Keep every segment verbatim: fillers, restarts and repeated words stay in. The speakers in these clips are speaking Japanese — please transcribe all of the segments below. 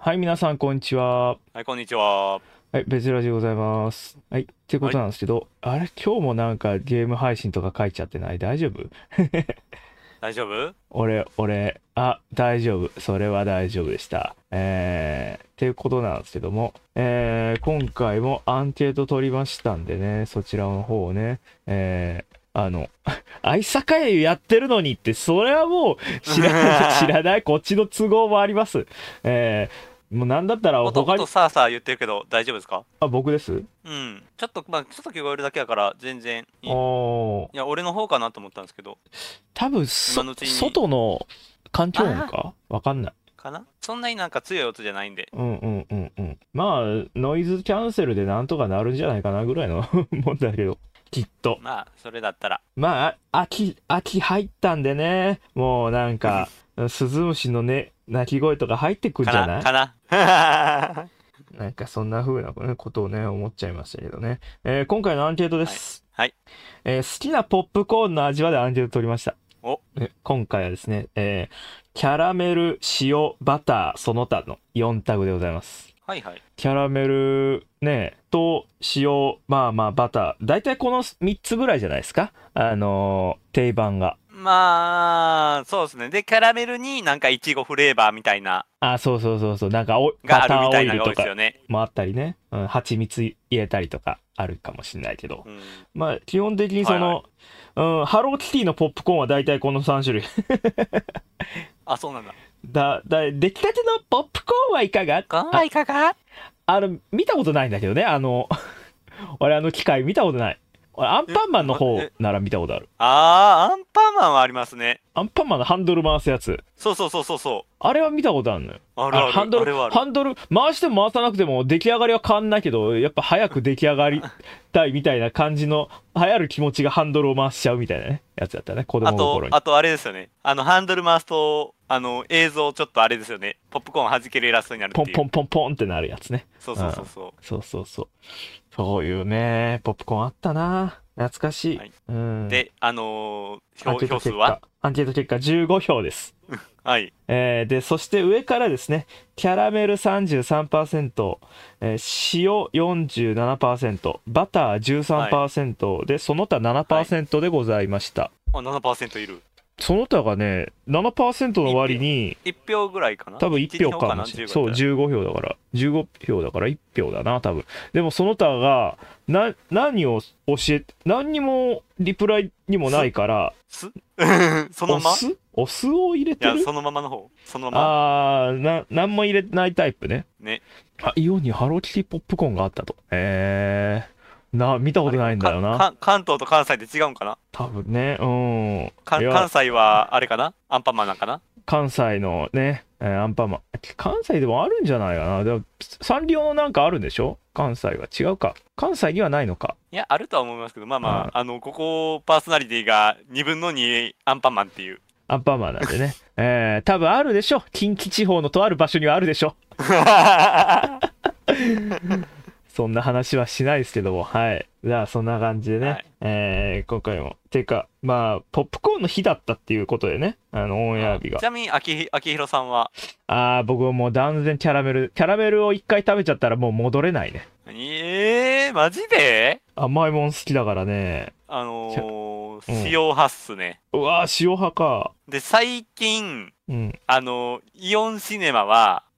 はい、皆さん、こんにちは。 はい、こんにちは。 はい、別ラジでございます。はい、ってこはい、 となんですけど、あれ、今日もなんかゲーム配信とか書いちゃってない？大丈夫？ 大丈夫？ 俺、俺、あ、大丈夫。それは大丈夫でした。えー、っていうことなんですけども、えー、今回もアンケート取りましたんでね、そちらの方をね、えー、あの、愛坂屋やってるのにって、それはもう知らない、知らない、こっちの都合もあります。えー、もうなんだったら音、 他に、 音さあさあ言ってるけど大丈夫ですか？ あ、僕です。 うん。ちょっと、まあ、ちょっと聞こえるだけだから全然いい。いおー、 や、俺の方かなと思ったんですけど、 多分そ、 今のうちに、 外の環境音あかわかんない。 あ、かなそんなになんか強い音じゃないんで。 うんうんうんうん。まあ、ノイズキャンセルでなんとかなるんじゃないかなぐらいのもんだけど、きっと。 まあ、それだったら。 まあ、秋、秋入ったんでね、もうなんか、スズムシのね、鳴き声とか入ってくんかじゃない？ なかななんかそんな風なことをね、思っちゃいましたけどね。えー今回のアンケートではい。 す。 はい。 えー好きなポップコーンの味はでアンケート取りました。 お、 え今回はですね、えーキャラメル、塩、バター、その他のよんタグでございます。 はいはい。 キャラメルね、と塩、まあまあバター。だいたいこのみっつぐらいじゃないですか。あのー定番が。 まあ、そうですね。で、キャラメルになんかいちごフレーバーみたいな、 あ、そうそうそうそう。なんかおがあバターオるみたいなのが多イルとかいですよね。 もあったりね。うん、蜂蜜入れたりとかあるかもしれないけど。 うん。 まあ基本的にはいはい。 その、うん、ハローキティのポップコーンはだいたいこのさん種類。 あ、そうなんだ。 だ、だ、出来たてのポップコーンはいかが？ 今あ、 回いかが？ あの、見たことないんだけどね。あの、俺あの機械見たことない。俺アンえ、 パンマンのま、 方え、 なら見たことある。 あー、アンパンマンはありますね。 アンパンマンのハンドル回すやつ。 そうそうそうそうそあれは見たことあるのよ。 う。あるあ、 ある、 ハンドル、 あれはある。 ハンドル、回しても回さなくても出来上がりは変わんないけど、やっぱ早く出来上がりたいみたいな感じの、流行る気持ちがハンドルを回しちゃうみたいなね、やつだったね、子あと、 供心に。 あとあれですよね。あの、ハンドル回すと、あの、映像ちょっとあれですよね。ポップコーン弾けるイラストになるっていう。 ポンポンポンポンってなるやつね。 そうそううん。 そうそそうそうそう。そういうね、ポップコーンあったな。懐かしう。 い。 はい。 うん。 で、あのー、票、 アンケート票数は？ 結果。アンケート結果じゅうご票です。 はい。 えーで、そして上からですね、キャラメルさんじゅうさんパーセント、えー塩よんじゅうななパーセント、バターはい。 じゅうさんパーセントで、その他はい。 ななパーセントでございました。 あ、ななパーセントいる。 その他がね、ななパーセントのいち票、 割に、 いち票ぐらいかな？ 多分いち、 いち 票に票かな？ かもしれない。そう、 じゅうごやったら。 じゅうご票だから、じゅうご票だからいち票だな、多分。でもその他が、な、何を教え、何にもリプライにもなすいから、 すそのまま？ お酢お酢を入れいや、 てる？ そのままの方。そのままあー、な、何も入れないタイプね。 ね。 あ、イオンにハローキティポップコーンがあったと。へえー。な、見たことないんだあれかなか、 よな。 か、関東と関西で違うんかな？ 多分ね、うん。いか、 や、 関西は、あれかな？アンパンマンなんかな？ 関西のね、えーアンパンマン。関西でもあるんじゃないかな。でも、サンリオのなんかあるんでしょ？関西は違うか。関西にはないのか。 いや、あるとは思いますけど、まあまあ、 あ、あの、ここパーソナリティがにぶんのにアンパンマンっていう。 アンパンマンなんでね。えー、多分あるでしょ。近畿地方のとある場所にはあるでしょ。 はそんな話はしないですけども、はい。じゃあ、そんな感じでね、 い。 えー、今回も。てか、まあ、ポップコーンの日だったっていうことでね、あの、オンエア日が。 あちなみに、秋ひ、秋広さんは？ あー、僕はもう断然キャラメル、キャラメルを一回食べちゃったらもう戻れないね。 ええー、マジで？ 甘いもん好きだからね。 あキャのー、 うん。 塩派っすね。 うわー、塩派か。 で、最近、 うん。 あのー、イオンシネマは、 うん。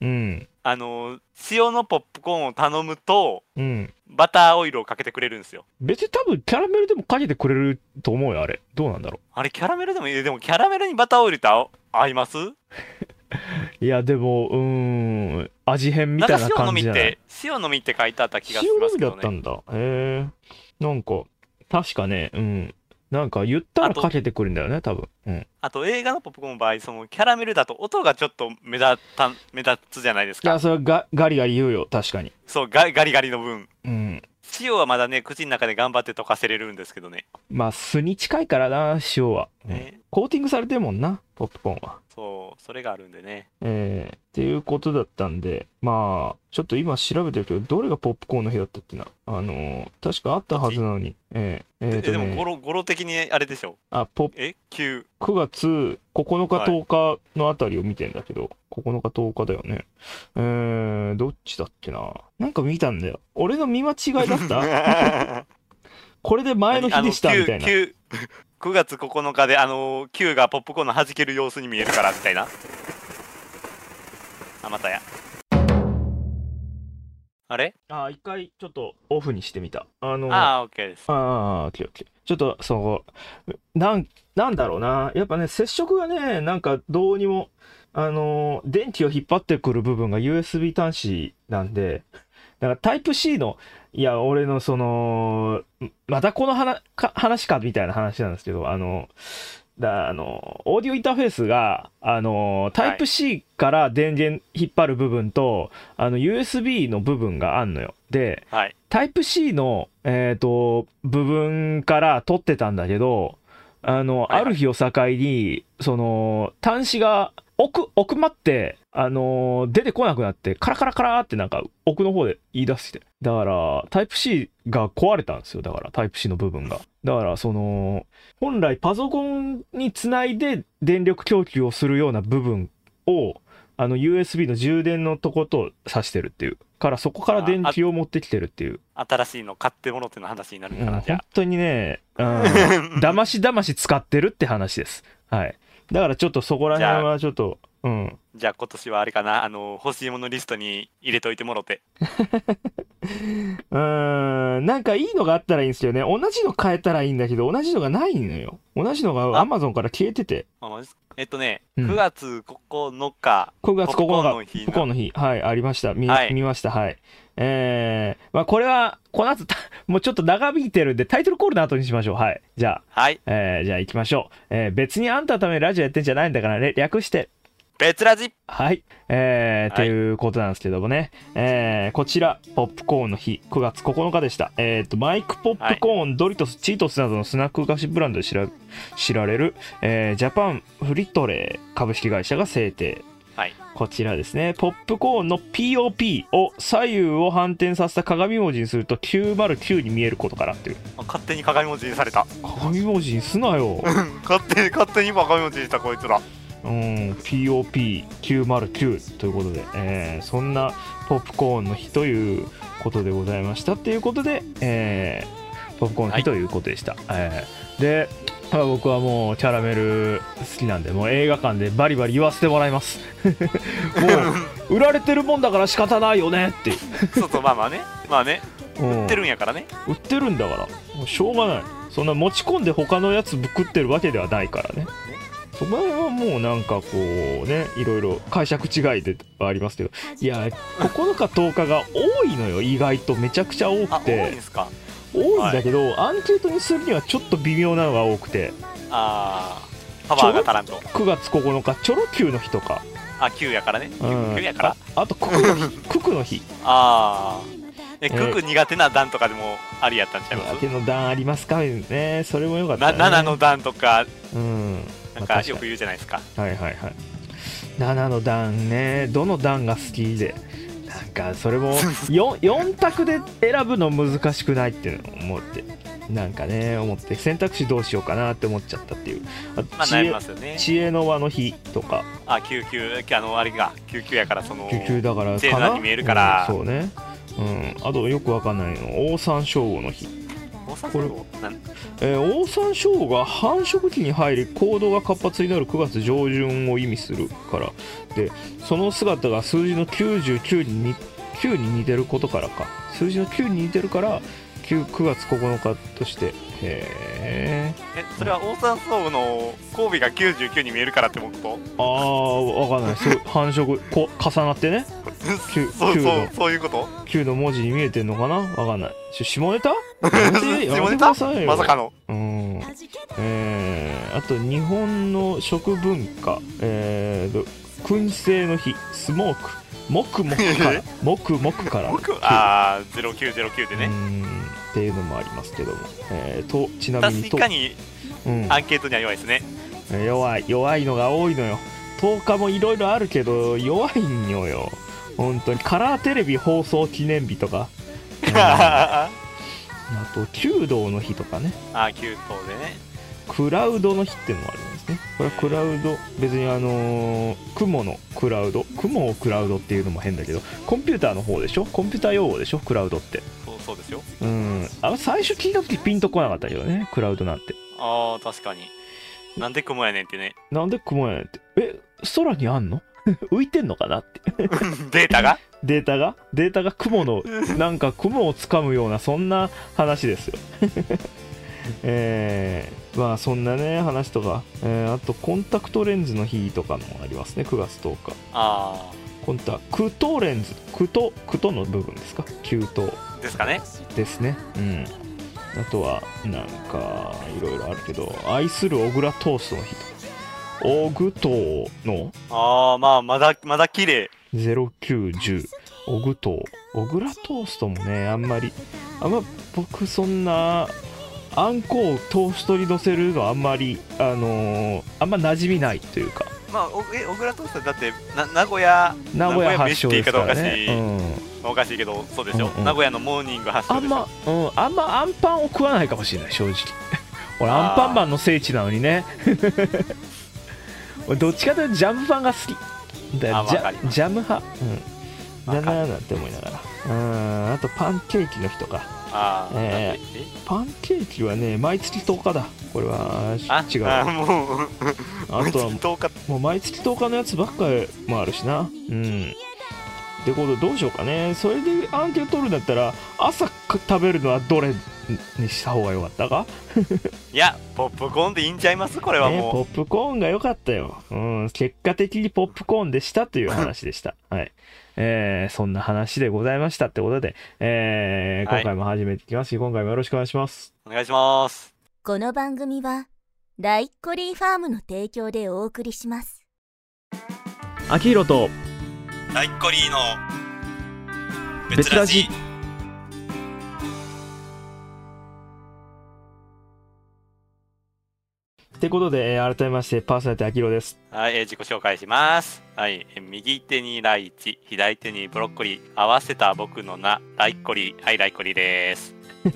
あのー、塩のポップコーンを頼むと、 うん。 バターオイルをかけてくれるんですよ。 別に多分キャラメルでもかけてくれると思うよ、あれ。どうなんだろあれ、キャラメルでもいい。でも、キャラメルにバターオイルって合う合います？ う。いや、でも、うーん、味変みなんかたいな塩のみって、 感じじゃない？ 塩のみって書いてあった気がし塩のみますけどね。 だったんだ。へえ。なんか、確かね、うん。なんか言ったあと、 らかけてくるんだよね、多分。うん。 あと映画のポップコーンの場合、そのキャラメルだと音がちょっと目立たん、目立つじゃないですいや、 か。 それはガガリガリ言うよ、確かに。 そう、ガガリガリの分。 うん。 塩はまだね、口の中で頑張って溶かせれるんですけどね。 まあ、酢に近いからな、塩は。うん。 ね。 コーティングされてるもんな。 ポップコーンは。 そうそれがあるんでね。 えー、っていうことだったんで、まあ、ちょっと今調べてるけど、どれがポップコーンの日だったってな。あのー、確かあったはずなのに。えー、えーとね、 えでも語呂語呂的にあれでしょ。 あ、ポップ、 えきゅうくがつここのかとおかのあたりを見てんだけど、ここのかとおかだよね。えー、どっちだっけな。なんか見たんだよ。俺の見間違いだったこれで前の日でしたみたいな。 きゅうくがつここのかであのきゅうがポップコーンの弾ける様子に見えるからみたいな。あまたや。あれあ、一回ちょっとオフにしてみた。あのああ、オッケーです。 ああ、オッケーオッケー。ちょっと、そう、なん、なんだろうな。やっぱね、接触がね、なんかどうにも、あの、電気を引っ張ってくる部分が ユーエスビー 端子なんで、だからタイプ C の、いや、俺のその、またこの話か話かみたいな話なんですけど、あの、だあの、オーディオインターフェースが、あの、タイプ C から電源引っ張る部分と、あの、ユーエスビー の部分があんのよ。で、 はい、 タイプ C の、えっと、部分から取ってたんだけど、あの、 はいはいある日を境に、その、端子が奥、奥まって、あのー出てこなくなって、カラカラカラってなんか奥の方で言い出して。だから、タイプ C が壊れたんですよ。だから、タイプ C の部分が。だから、その、本来パソコンにつないで電力供給をするような部分を、あの ユーエスビー の充電のとこと挿してるっていう。からそこから電気を持ってきてるっていう。 新しいの買ってもろっての話になるうん、 かな、じゃ本当にね、うん、だましだまし使ってるって話です。はい。だからちょっとそこら辺はちょっと、うん。 じゃあ今年はあれかな、あの欲しいものリストに入れといてもろて。 うーん、なんかいいのがあったらいいんですよね。同じの変えたらいいんだけど、同じのがないのよ。同じのが Amazon から消えてて。 あマジっすか。えっとね、 うんくがつここのか、 くがつここのか、 ポップコーンの日ポップコーンの日、はい、ありました。見、 はい見ました、はい。えー、まあこれは、この後、たもうちょっと長引いてるんで、タイトルコールの後にしましょう。はい。じゃあ、 はい、 えー、じゃあ行きましょう。えー、別にあんたのためにラジオやってんじゃないんだからね、略して、 別ラジ。 はい。えー、 はいっていうことなんですけどもね。えー、こちら、ポップコーンの日、くがつここのかでした。えっ、と、マイクポップコーン、ドリトス、チートスなどのスナック菓子ブランドで知ら知られる、えー、ジャパンフリトレー株式会社が制定。 はい。 こちらですね、ポップコーンの ピーオーピー を左右を反転させた鏡文字にするときゅうまるきゅうに見えることからっていう。 勝手に鏡文字にされた。 鏡文字にすなよ。 勝手に勝手に鏡文字にしたこいつら。 うん、ピーオーピーきゅうまるきゅう ということで、えー、そんなポップコーンの日ということでございましたっていうことで、えー、ポップコーンの日ということでした。はい、えー、で、まあ、僕はもうキャラメル好きなんで、もう映画館でバリバリ言わせてもらいます。もう売られてるもんだから仕方ないよねっていう。 そうそう、まあまあね、まあね、売ってるんやからね。 売ってるんだから、もうしょうがない。そんな持ち込んで他のやつぶくってるわけではないからね。そこはもうなんかこうね、いろいろ解釈違いではありますけど、いや、ここのかとおかが多いのよ、意外とめちゃくちゃ多くあ、多いてんですか。 多いんだけど、はい、アンケートにするにはちょっと微妙なのが多くて、 あー、パワーが足らんと。 くがつここのか、チョロきゅうの日とか、 あ、きゅうやからね、 うん、 きゅうやから。 あ, あとククの日、ククの日。 あー、え、クク苦手な段とかでもありやったんちゃいます。 苦手の段ありますかね、それもよかったね。 ななの段とか、 うん、 なんかよく言うじゃないですか。 はいはいはい。ななの段ね、どの段が好きで、なんかそれも 4, よん択で選ぶの難しくないっていうのを思って、なんかね、思って選択肢どうしようかなって思っちゃったっていう。 あ、まあ、悩みますよね。 知恵の輪の日とか。 あ、きゅうきゅう、あのあれがきゅうきゅうやからその。 きゅうきゅうだからかな。に見えるから、 うん。そうね。うん。あとよくわかんないの、オオサンショウウオの日。 これ、 えー、オオサンショウウオが繁殖期に入り行動が活発になるくがつ上旬を意味するからで、その姿が数字のきゅうじゅうきゅうにきゅうに似てることからか、数字のきゅうに似てるからくがつここのかとして。へえ、それはオオサンショウウオの交尾がきゅうじゅうきゅうに見えるからってこと？ ああ、わかんない。そう繁殖こ重なってね。 そうそうそういうこと？ きゅうの文字に見えてんのかな、わかんない。下ネタ？ 下ネタ？まさかの。 うん。えー、あと日本の食文化、えー、燻製の日、スモーク、もくもくから、もくもくから、 ああ、ゼロきゅうゼロきゅうでね。 うんっていうのもありますけども、えー、とちなみに確かに、うん、アンケートには弱いですね。 弱い弱いのが多いのよ。とおかもいろいろあるけど弱いんよよ本当に。カラーテレビ放送記念日とか、うん、あと弓道の日とかね。 あ、弓道でね。 クラウドの日っていうのもあるんですね。これはクラウド、別にあのー、雲のクラウド、雲をクラウドっていうのも変だけど、コンピューターの方でしょ、コンピューター用語でしょ、クラウドって。 そうそうですよ。 うん、あ最初聞いた時ピンとこなかったけどね、クラウドなんて。 ああ、確かに。なんで雲やねんってね。 なんで雲やねんって。え、空にあんの浮いてんのかなってデータがデータがデータが雲の、なんか雲をつかむような、そんな話ですよ。えー、まあそんなね話とか、えー、あとコンタクトレンズの日とかもありますね。くがつとおか。 ああ。 コンタクトレンズ、クトクトの部分ですか、キュートですかね。 ですね。うん。あとはなんかいろいろあるけど、愛する小倉トーストの日とか、オグトーのああ、まあまだまだ綺麗。 ゼロきゅういちオグトー、小倉トーストもね、あんまりあんま僕そんなあんこをトーストに乗せるのはあんまり、あのー、あんま馴染みないというか。 まあ、おえ小倉トーストだってな名古屋名古屋発祥ですからね。 おかしいけど、そうでしょ、 うんうん、 名古屋のモーニング発祥でしょ。 あんま、うん、あんまアンパンを食わないかもしれない、正直。俺アンパンマンの聖地なのにね。俺どっちかというとジャムパンが好きだ。ジャ、ジャム派、うん、だなーなんて思いながら。うん、あとパンケーキの日とか。 あ、 えー、パンケーキはね、毎月とおかだ。これは違う。 あもうあとはもう毎月とおかのやつばっかりもあるしな。うん。ってことでどうしようかね。それでアンケート取るんだったら、朝食べるのはどれにした方がよかったか。 いや、ポップコーンでいいんちゃいます、これはもう、 ね、ポップコーンが良かったよ。うん、結果的にポップコーンでしたという話でした。はい。えー、そんな話でございましたってことで、えー、今回も始めていきますし、はい、今回もよろしくお願いします。 お願いします。 この番組はライッコリーファームの提供でお送りします。 あきひろとライッコリーの別ラジ。ってことで、えー、改めましてパーソナリティあきひろです。 はい、えー、自己紹介します。はい、えー、右手にライチ、左手にブロッコリー、合わせた僕の名、ライッコリー。はい、ライッコリーです。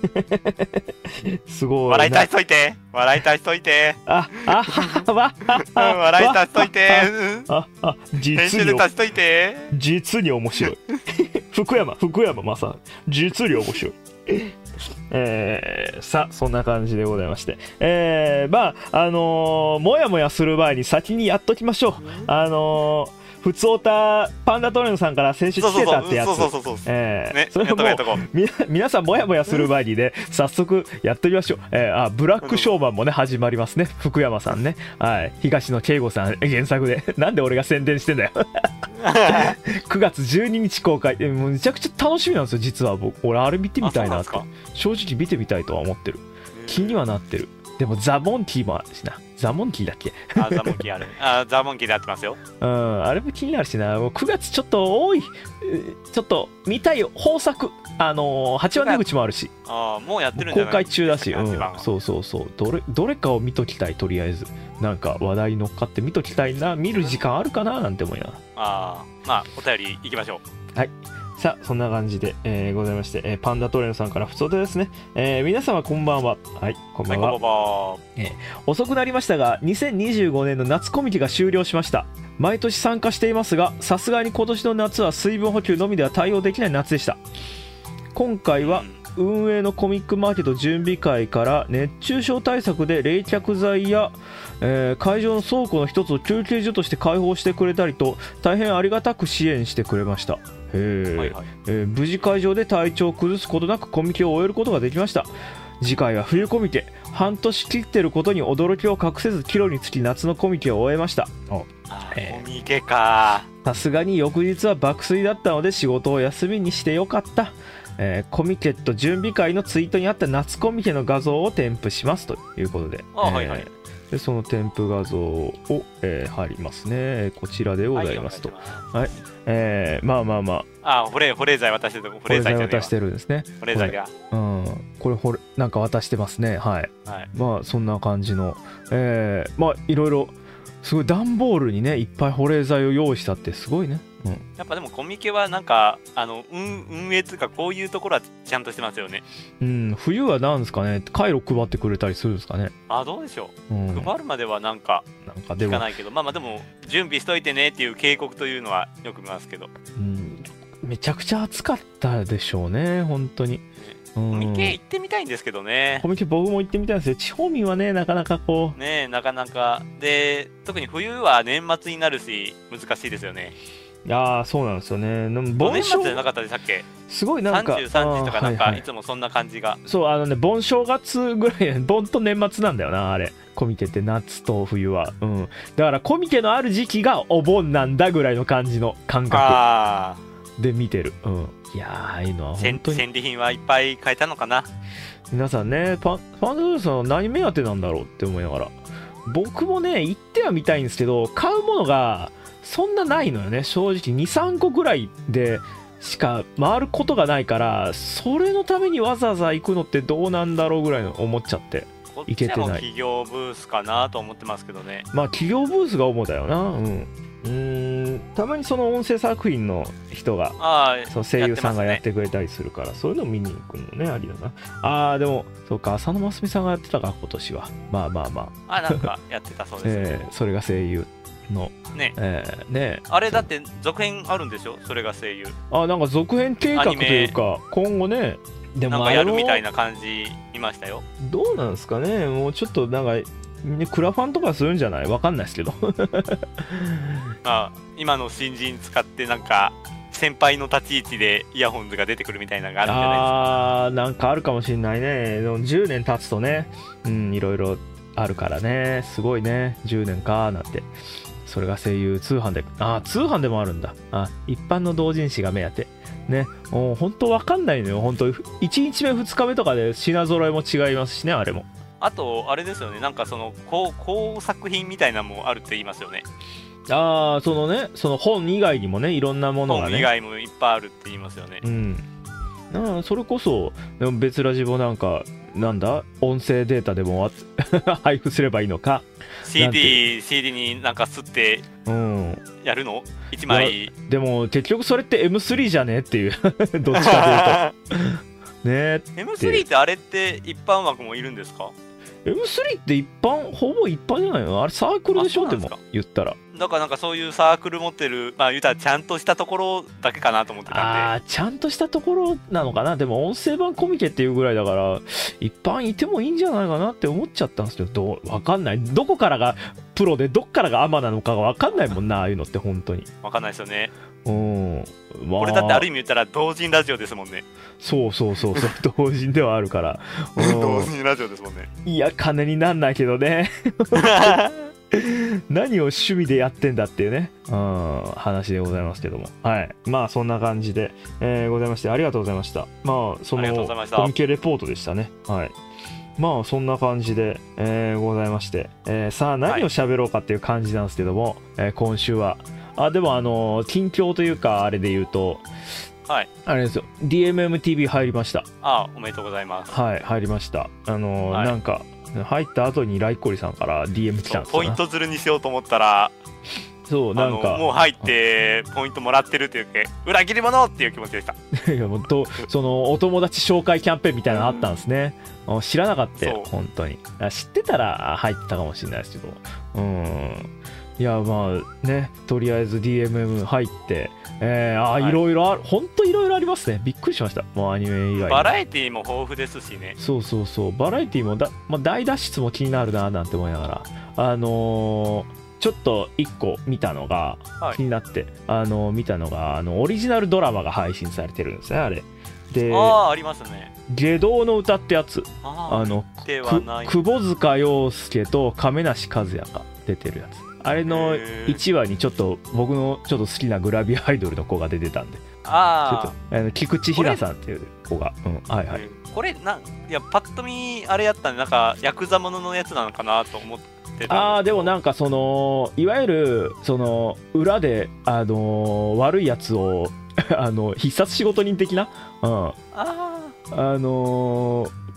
すごい。 笑いたしといて、笑いたしといて。 あ、あ、わ、 笑いたしといて。 あ、あ、実に編集で足しといて。 実に面白い。福山、福山雅治、実に面白い。えー、さあそんな感じでございまして、えー、まああのー、もやもやする前に先にやっときましょう。あのーふつおたパンダトレンさんから先週来てたってやつ、それをもうみ皆さんもやもやする前にね、早速やってみましょう。えー、あブラックショーマンもね始まりますね。福山さんね、はい、東野圭吾さん原作で。なんで俺が宣伝してんだよ。くがつじゅうににち公開。もうめちゃくちゃ楽しみなんですよ実は。僕俺あれ見てみたいなって正直見てみたいとは思ってる。気にはなってる。でもザ・モンキーもあるしな。ザ・モンキーだっけ。 あ、ザ・モンキーある。あ、ザ・モンキーでやってますよ。 うん、あれも気になるしな。もうくがつちょっと多い。ちょっと見たいよ豊作。あのー、はちわ出口もあるし。 あ、もうやってるんじゃない。 公開中だし、うん、そうそうそう。どれどれかを見ときたい。とりあえずなんか話題に乗っかって見ときたいな。見る時間あるかななんて思いながら。 あ、まあお便りいきましょう。はい。さあそんな感じで、えー、ございまして、えー、パンダトレンさんから普通ですね、えー、皆様こんばんは。はい、こんばんは。 はい、 えー、遅くなりましたがにせんにじゅうごねんの夏コミケが終了しました。毎年参加していますがさすがに今年の夏は水分補給のみでは対応できない夏でした。今回は運営のコミックマーケット準備会から熱中症対策で冷却剤や、えー、会場の倉庫の一つを休憩所として開放してくれたりと大変ありがたく支援してくれました。へー、はいはい、えー、無事会場で体調を崩すことなくコミケを終えることができました。次回は冬コミケ。半年切ってることに驚きを隠せず帰路につき夏のコミケを終えました。 えー、コミケか。 さすがに翌日は爆睡だったので仕事を休みにしてよかった。えー、コミケット準備会のツイートにあった夏コミケの画像を添付しますということで、 あ、えーはいはい、 でその添付画像を、えー、貼りますね。こちらでございますと、はい、はい、えー、まあまあまあ、あ、保冷保冷剤渡してる。保冷剤渡してるんですね。 保冷剤が、 うん、これほれなんか渡してますね。はい。 はい、 まあそんな感じの、えー、まあいろいろすごい段ボールにねいっぱい保冷剤を用意したってすごいね。うん、 やっぱでもコミケはなんかあの運運営というかこういうところはちゃんとしてますよね。 うん、冬はなんですかね、カイロ配ってくれたりするんですかね。 あ、どうでしょう、 うん、 配るまではなんかなんかでも聞かないけど、まあまあでも準備しといてねっていう警告というのはよく見ますけど、 うん、めちゃくちゃ暑かったでしょうね本当に。 コミケ行ってみたいんですけどね。 コミケ僕も行ってみたいんですよ。地方民はねなかなかこうね、なかなかで、特に冬は年末になるし難しいですよね。 いやーそうなんですよね。でも年末じゃなかったでしたっけ。 すごいなんかさんじゅうさんじとかなんか、 はいはい、 いつもそんな感じが。 そうあのね盆正月ぐらい盆と年末なんだよなあれコミケって夏と冬は、うん、だからコミケのある時期がお盆なんだぐらいの感じの感覚で見てる。うん、いやーああいうのは本当に戦利品はいっぱい買えたのかな。 皆さんねパンパンダドールさんは何目当てなんだろうって思いながら、僕もね行ってはみたいんですけど買うものがそんなないのよね正直。にさんこぐらいでしか回ることがないから、それのためにわざわざ行くのってどうなんだろうぐらいの思っちゃって行けてない。 こっちはもう企業ブースかなと思ってますけどね。 まあ企業ブースが主だよな。うんうーんたまにその音声作品の人があそう声優さんがやってくれたりするから、ね、そういうの見に行くのねありだな。あーでもそうか浅野真澄さんがやってたか今年は。まあまあまああなんかやってたそうです、ねえー、それが声優のねえー、ねあれだって続編あるんでしょそれが声優。 あなんか続編計画というか今後ねでもなんかやるみたいな感じ見ましたよ。 どうなんですかねもうちょっとなんかね、クラファンとかするんじゃないわかんないですけどあ今の新人使ってなんか先輩の立ち位置でイヤホンズが出てくるみたいなのがあるんじゃないですか。 あーなんかあるかもしれないね。でもじゅうねん経つとねうんいろいろあるからねすごいねじゅうねんかーなんて。それが声優通販であ通販でもあるんだ。あ一般の同人誌が目当てね。もう本当わかんないのよ本当いちにちめふつかめとかで品揃えも違いますしねあれも。 あとあれですよねなんかその工工作品みたいなのもあるって言いますよね。 ああそのねその本以外にもねいろんなものがね本以外もいっぱいあるって言いますよね。 うんなそれこそでも別ラジもなんかなんだ音声データでも配布すればいいのかシーディー, シーディー になんか吸ってやるの、うん、いちまい。 でも結局それって エムスリー じゃねっていうどっちかというとねエムスリー ってあれって一般枠もいるんですか。 エムスリー って一般ほぼ一般じゃないのあれサークルでしょでも言ったら。 だからなんかそういうサークル持ってるまあ言うたらちゃんとしたところだけかなと思ってたんで。 ああちゃんとしたところなのかな。でも音声版コミケっていうぐらいだから一般いてもいいんじゃないかなって思っちゃったんですけどどうわかんないどこからがプロでどっからがアマなのかがわかんないもんなああいうのって本当にわかんないですよね。 うん、 まあ、これだってある意味言ったら同人ラジオですもんね。 そうそうそうそう同人ではあるから同人ラジオですもんね。 いや金になんないけどね何を趣味でやってんだっていうね、うん、話でございますけども、はい、まあそんな感じで、えー、ございましてありがとうございました。まあそのコミケレポートでしたね。はい、まあそんな感じで、えー、ございまして、えー、さあ何を喋ろうかっていう感じなんですけども、はいえー、今週はあでもあのー、近況というかあれで言うと、 はい、 あれですよ ディーエムエムティーブイ 入りました。 あおめでとうございます。 はい入りました。あのーはい、なんか入った後にライコリさんから ディーエム 来たんですよ。 ポイント釣るにしようと思ったらそうなんかもう入ってポイントもらってるっていうけ裏切り者っていう気持ちでした。 いやもうとそのお友達紹介キャンペーンみたいなのあったんですね。知らなかったよ本当に。知ってたら入ってたかもしれないですけどうんいやまあねとりあえず ディーエムエム 入ってえー、あいろいろある本当いろいろありますね。びっくりしました。もうアニメ以外バラエティーも豊富ですしね。 そうそうそうバラエティーもだ、まあ、大脱出も気になるななんて思いながらあのー、ちょっといっこ見たのが気になって、はい、あのー、見たのがあのオリジナルドラマが配信されてるんですねあれで。 ああありますね。 下道の歌ってやつああの久保塚洋介と亀梨和也が出てるやつあれのいちわにちょっと僕のちょっと好きなグラビアアイドルの子が出てたんであちょっとあの菊池ひなさんっていう子がうんはいはいこれないやパッと見あれやったんでなんかヤクザもののやつなのかなと思ってた。 ああでもなんかそのいわゆるその裏であのー、悪いやつをあの必殺仕事人的な、うん、 ああのー、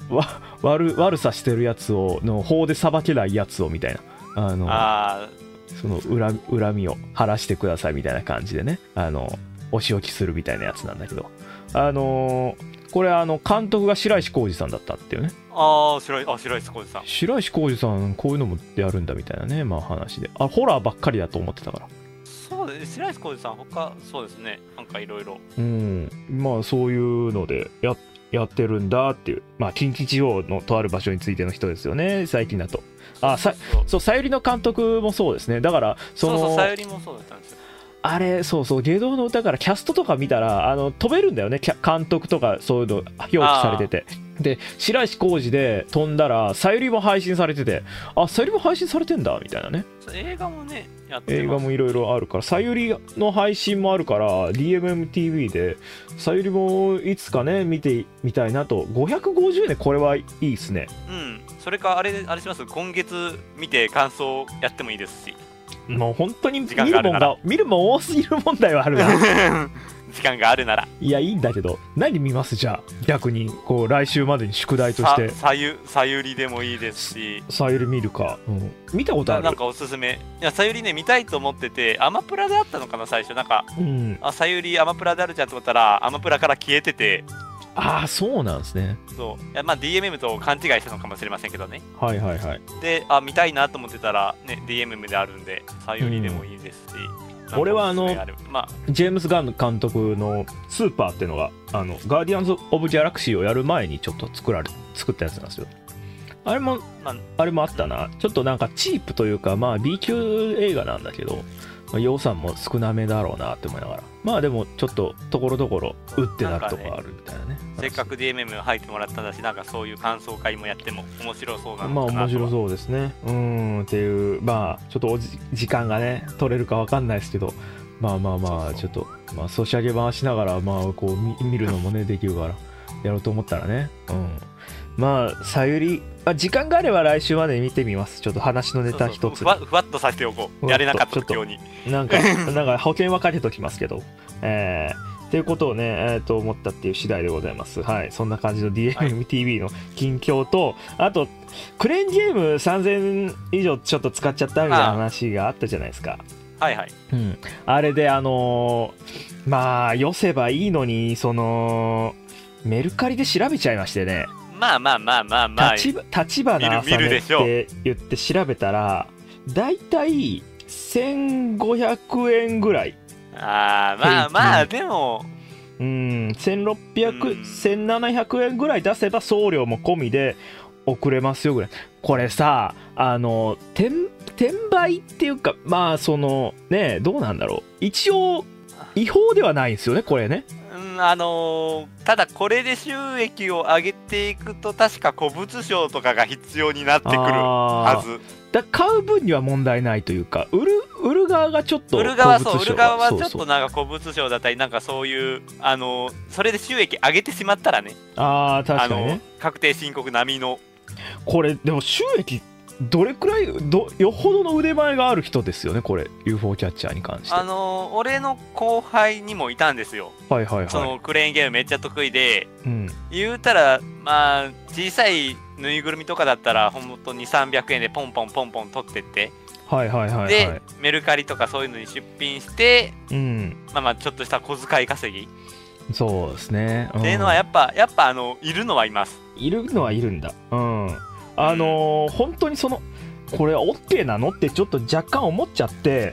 わ悪悪さしてるやつをの法で裁けないやつをみたいな、あのあその恨み恨みを晴らしてくださいみたいな感じでね、あのお仕置きするみたいなやつなんだけど、あのーこれあの監督が白石浩二さんだったっていうね。 ああ白いあ白石浩二さん。 白石浩二さんこういうのもやるんだみたいなね、まあ話で、あホラーばっかりだと思ってたから。 そうですね、白石浩二さん他そうですね、なんかいろいろ。 うんまあそういうのでややってるんだっていう、まあ近畿地方のとある場所についての人ですよね最近だと。あさそうさゆりの監督もそうですね。だからそのそうそうさゆりもそうだったんですよ。 あれそうそう下道の歌からキャストとか見たらあの飛べるんだよね、キャ監督とかそういうの表記されてて、で白石浩二で飛んだらさゆりも配信されてて、あさゆりも配信されてんだみたいなね。 映画もねやってます。 映画もいろいろあるから、さゆりの配信もあるから ディーエムエムティーブイ でさゆりもいつかね見てみたいなと。ごひゃくごじゅうえんでこれはいいっすね。 うんそれかあれあれします、今月見て感想やってもいいですし。 もう本当に見時間るもんがあるならが見るもん多すぎる問題はあるな時間があるなら。 いやいいんだけど、何見ますじゃあ逆にこう来週までに宿題として。 さゆさゆりでもいいですし、 さゆり見るか、うん、見たことある。 なんかおすすめ。いやさゆりね見たいと思ってて、アマプラであったのかな最初、なんか、 うん、 あさゆりアマプラであるじゃんと思ったらアマプラから消えてて。 ああそうなんですね。 そういやまあ ディーエムエム と勘違いしたのかもしれませんけどね。 はいはいはい。 であ見たいなと思ってたらね ディーエムエム であるんでさゆりでもいいですし、うん、 俺はあのまあ、 ジェームズ・ガン監督のスーパーっていうのがあのガーディアンズ・オブ・ギャラクシーをやる前にちょっと作られ作ったやつなんですよ。あれも、まあ、あれもあったな。ちょっとなんかチープというかまあ B 級映画なんだけど、まあ、予算も少なめだろうなって思いながら、まあでもちょっとところどころ打ってなるとこあるみたいなね。 せっかく ディーエムエム 入ってもらったんだし、なんかそういう感想会もやっても面白そうなのかなと。 まあ面白そうですね。うーんっていう、まあちょっとおじ時間がね取れるかわかんないですけど、まあまあまあちょっとまあソシャゲ回しながらまあこう 見, 見るのもねできるからやろうと思ったらね。うん。まあさゆり、まあ、時間があれば来週まで見てみます。ちょっと話のネタ一つ。 ふわふわっとさせておこう。やれなかった時用に。 なんかなんか保険はかけときますけど。えーっていうことをね、えー、と思ったっていう次第でございます。はい、そんな感じの ディーエムエムティーブイ の近況と、はい、あとクレーンゲームさんぜん以上ちょっと使っちゃったみたいな話があったじゃないですか。 はいはい。 うん、あれであのー、まあよせばいいのにそのメルカリで調べちゃいましてね。 まあまあまあまあまあ。 立花朝ねって言って調べたらだいたいせんごひゃくえんぐらい。 ああまあまあでもうんせんろっぴゃく、せんななひゃくえんぐらい出せば送料も込みで送れますよぐらい。これさあの転転売っていうかまあそのねどうなんだろう、一応違法ではないんですよねこれね。 うんあのー、ただこれで収益を上げていくと確か古物商とかが必要になってくるはずだ。買う分には問題ないというか、売る売る側がちょっと売る側そう売る側はちょっとなんか古物商だったりなんかそういうあのそれで収益上げてしまったらね、 ああ確かにね、 確定申告並みのこれでも収益どれくらいどよほどの腕前がある人ですよねこれ ユーフォー キャッチャーに関して。 あのー、俺の後輩にもいたんですよ。 はいはいはい。 そのクレーンゲームめっちゃ得意で、 うん、 言うたらまあ小さいぬいぐるみとかだったらほんとにせんさんびゃくえんでポンポンポンポン取ってって、 はいはいはいはい、 でメルカリとかそういうのに出品して、 うん、 まあまあちょっとした小遣い稼ぎそうですね、うん、 っていうのはやっぱやっぱあのいるのはいます。 いるのはいるんだ。うんあのー、本当にそのこれ OK なのってちょっと若干思っちゃって、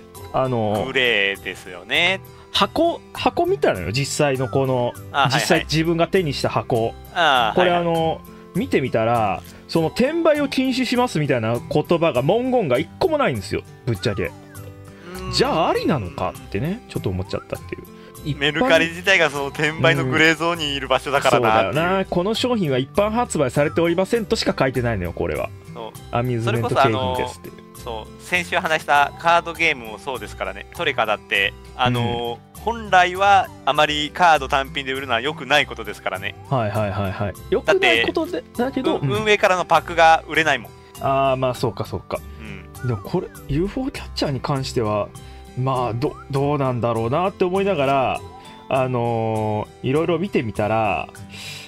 あのー、 グレーですよね。 箱箱見たのよ実際のこの実際自分が手にした箱。 あこれあのー、見てみたらその転売を禁止しますみたいな言葉が文言が一個もないんですよぶっちゃけ。じゃあありなのかってねちょっと思っちゃったっていう。 メルカリ自体がその転売のグレーゾーンにいる場所だからな、 うん、そうだよな。この商品は一般発売されておりませんとしか書いてないのよこれは。 そうアミューズメント景品ですっていう。 そう先週話したカードゲームもそうですからね。トレカだってあのーうん、本来はあまりカード単品で売るのは良くないことですからね。 はいはいはいはい。良くないことでだけど、 うん、運営からのパックが売れないもん。 ああまあそうかそうか、うん、でもこれ ユーフォー キャッチャーに関してはまあ ど, どうなんだろうなって思いながらあのー、いろいろ見てみたら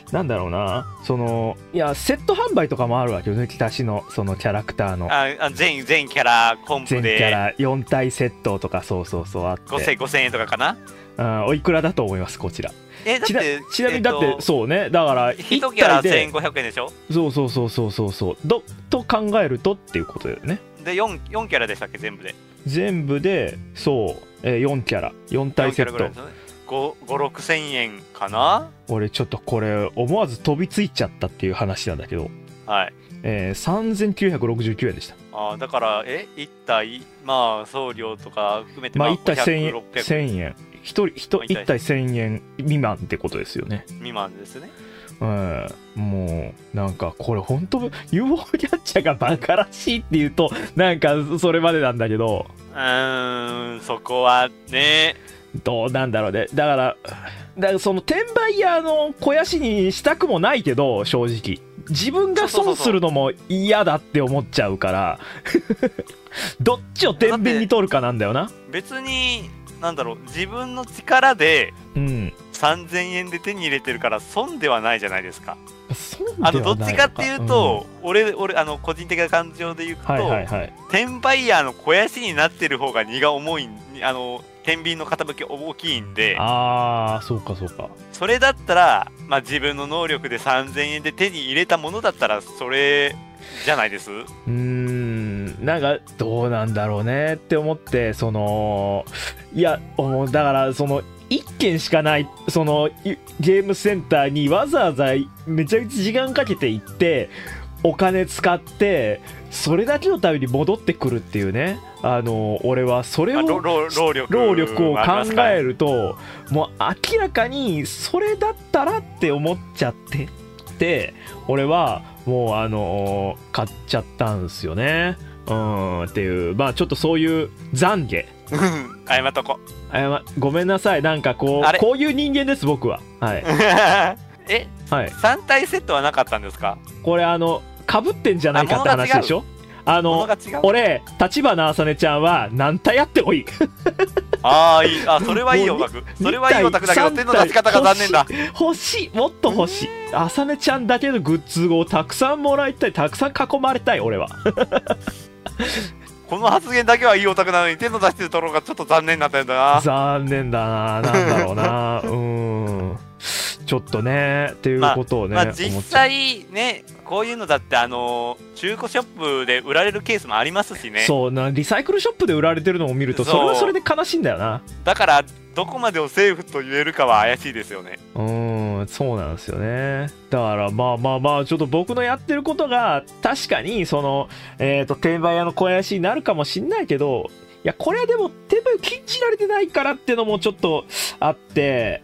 なんだろうな、そのいやセット販売とかもあるわけよ、抜き足しのそのキャラクターのああ全全キャラコンプ全キャでラよん体セットとか、そうそうそうあってごせんごせんえんとかかな。 あおいくらだと思いますこちら。 えだっちなてちなみにだって、 えっとそうね、だから一キャラ一体でせんごひゃくえんでしょ。 そうそうそうそうそうそうどと考えるとっていうことだよね。 で 4, 4キャラでしたっけ全部で。 全部でそう、えー、よんキャラよん体セット。 ご、ろくせんえんかな。 俺ちょっとこれ思わず飛びついちゃったっていう話なんだけど、 はい、 えー、さんぜんきゅうひゃくろくじゅうきゅうえんでした。 あだからえいち体まあ送料とか含めてまあいち体せんえんごひゃくろっぴゃくせんえんひとりいち体せんえん未満ってことですよね。 未満ですね。 うん、もうなんかこれ本当 ユーフォー キャッチャーがバカらしいっていうとなんかそれまでなんだけど、 うーんそこはねどうなんだろうね。だからだからその転売屋の肥やしにしたくもないけど、正直自分が損するのも嫌だって思っちゃうからどっちを天秤に取るかなんだよな。 別になんだろう自分の力でうんさんぜんえんで手に入れてるから損ではないじゃないですか。 損ではないのか。 あのどっちかっていうと、うん、俺俺あの個人的な感情で言うと、 はいはいはい、 転売ヤーの肥やしになってる方が荷が重い、あの天秤の傾き大きいんで、 ああそうかそうか。 それだったら、まあ、自分の能力でさんぜんえんで手に入れたものだったらそれじゃないです。 うーんなんかどうなんだろうねって思って、そのいやだからそのいっけんしかないそのゲームセンターにわざわざめちゃくちゃ時間かけて行ってお金使ってそれだけのために戻ってくるっていうね、あの俺はそれを労力労力を考えるともう明らかにそれだったらって思っちゃってて、俺はもうあの買っちゃったんですよね。うんっていう、まあちょっとそういう懺悔謝っとこ謝ごめんなさい。なんかこうこういう人間です僕は。はいえ、 はい、 さん体セットはなかったんですか。 これあのかぶってんじゃないかって話でしょ。あの俺橘あさねちゃんは何体やってもいいああいい、あそれはいいオタク、それはいいオタクだけど手の出し方が残念だ。 欲しい、もっと欲しい。あさねちゃんだけのグッズをたくさんもらいたい、たくさん囲まれたい俺はこの発言だけはいいオタクなのに手の出してるところがちょっと残念だったんだな。 残念だな、なんだろうなうーんちょっとねっていうことをね、 まあまあ、実際ねこういうのだってあの中古ショップで売られるケースもありますしね。 そうな、リサイクルショップで売られてるのを見るとそれはそれで悲しいんだよな。 だからどこまでをセーフと言えるかは怪しいですよね。 うーんそうなんですよね。だからまあまあまあちょっと僕のやってることが確かにそのえっと転売屋の肥やしになるかもしんないけど、いやこれはでも転売を禁じられてないからっていうのもちょっとあって、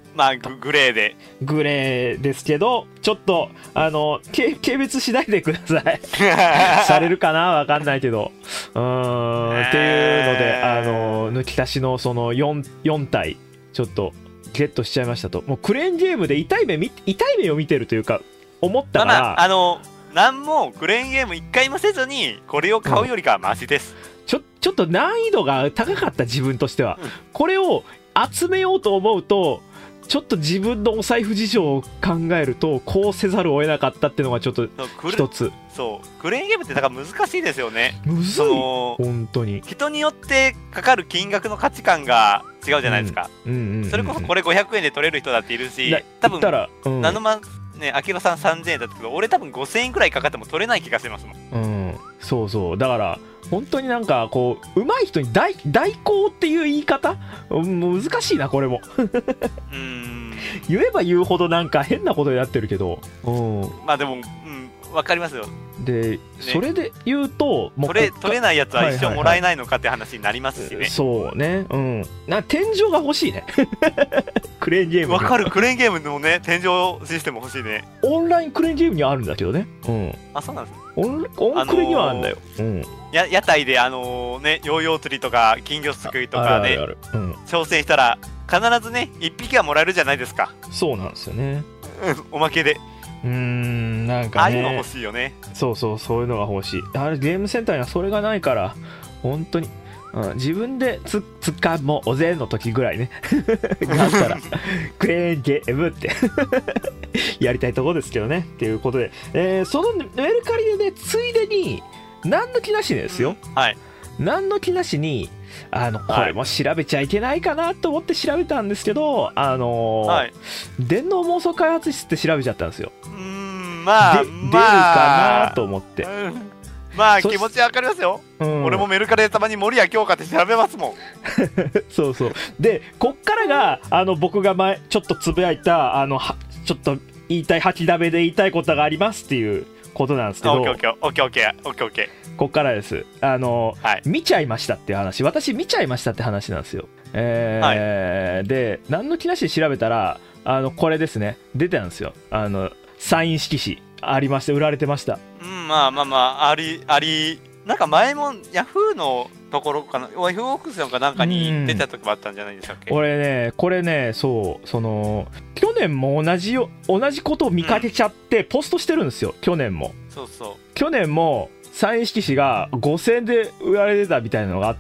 まあググレーでグレーですけどちょっとあの軽蔑しないでくださいされるかなわかんないけどうーんっていうのであの抜き足しのその 4, 4体ちょっとゲットしちゃいましたと。もうクレーンゲームで痛い目痛い目を見てるというか思ったから、 まあ、まあ、あの何もクレーンゲーム一回もせずにこれを買うよりかはマシです、 うん、ちょちょっと難易度が高かった自分としては、うん、これを集めようと思うとちょっと自分のお財布事情を考えるとこうせざるを得なかったっていうのがちょっと一つ。 そうクレーンゲームってだから難しいですよね。 むずい本当に。 人によってかかる金額の価値観が違うじゃないですか。それこそこれごひゃくえんで取れる人だっているし、多分ナノマねあきらさんさんぜんえんだったけど俺多分ごせんえんくらいかかっても取れない気がしますもん。 うんそうそうだから本当になんかこう上手い人に 代, 代行っていう言い方難しいなこれもうーん言えば言うほどなんか変なことになってるけど、うん、 まあでも、うん、分かりますよ。 で、ね、それで言うともう取れ取れないやつは一生もらえないのかって話になりますしね、はいはいはい、 そうね、うん、な天井が欲しいねクレーンゲームわかるクレーンゲームのね天井システム欲しいね。 オンラインクレーンゲームにはあるんだけどね、うん、 あそうなんですね。 オンオンクレにはあるんだよ、あのー、うん、 や屋台であのー、ねヨーヨー釣りとか金魚すくいとかで、ねうん、挑戦したら必ずねいっぴきはもらえるじゃないですか。 そうなんですよねおまけでうーんなんかねああいうの欲しいよね。 そうそうそういうのが欲しい。あれゲームセンターにはそれがないから本当に、うん、自分でつ使もおぜの時ぐらいねがあったらクレーンゲームってやりたいところですけどね。っていうことで、えー、そのメルカリでね、ついでに、何の気なしにですよ。 はい。 何の気なしに、あの、これも調べちゃいけないかなと思って調べたんですけど、あのーはい、電脳妄想開発室って調べちゃったんですよ。 うーん、まあ、 で、まあ、出るかなと思って。 うん、まあ、気持ちわかりますよ。うん、俺もメルカリでたまに森谷京香って調べますもん。 そうそう。で、こっからが、あの、僕が前、ちょっとつぶやいた、あの、はちょっと言いたい、吐きだめで言いたいことがありますっていうことなんですけど。 オッケーオッケーオッケーオッケーオッケー。 こっからです。あの、 はい、 見ちゃいましたっていう話。私見ちゃいましたって話なんですよ。えーはい、で、何の気なしで調べたら、あの、これですね。出てたんですよ。あの、サイン色紙ありまして、売られてました。 うん、まあまあまあ、あり、あり、なんか前もヤフーのところかな、ヤフーオークスかなんかに出た時もあったんじゃないでしたっけ。 俺ね、これね、そう、その、去年も同じよ、同じことを見かけちゃって、ポストしてるんですよ、去年も。 そうそう。 去年も、サイン色紙がごせんえんで売られてたみたいなのがあって、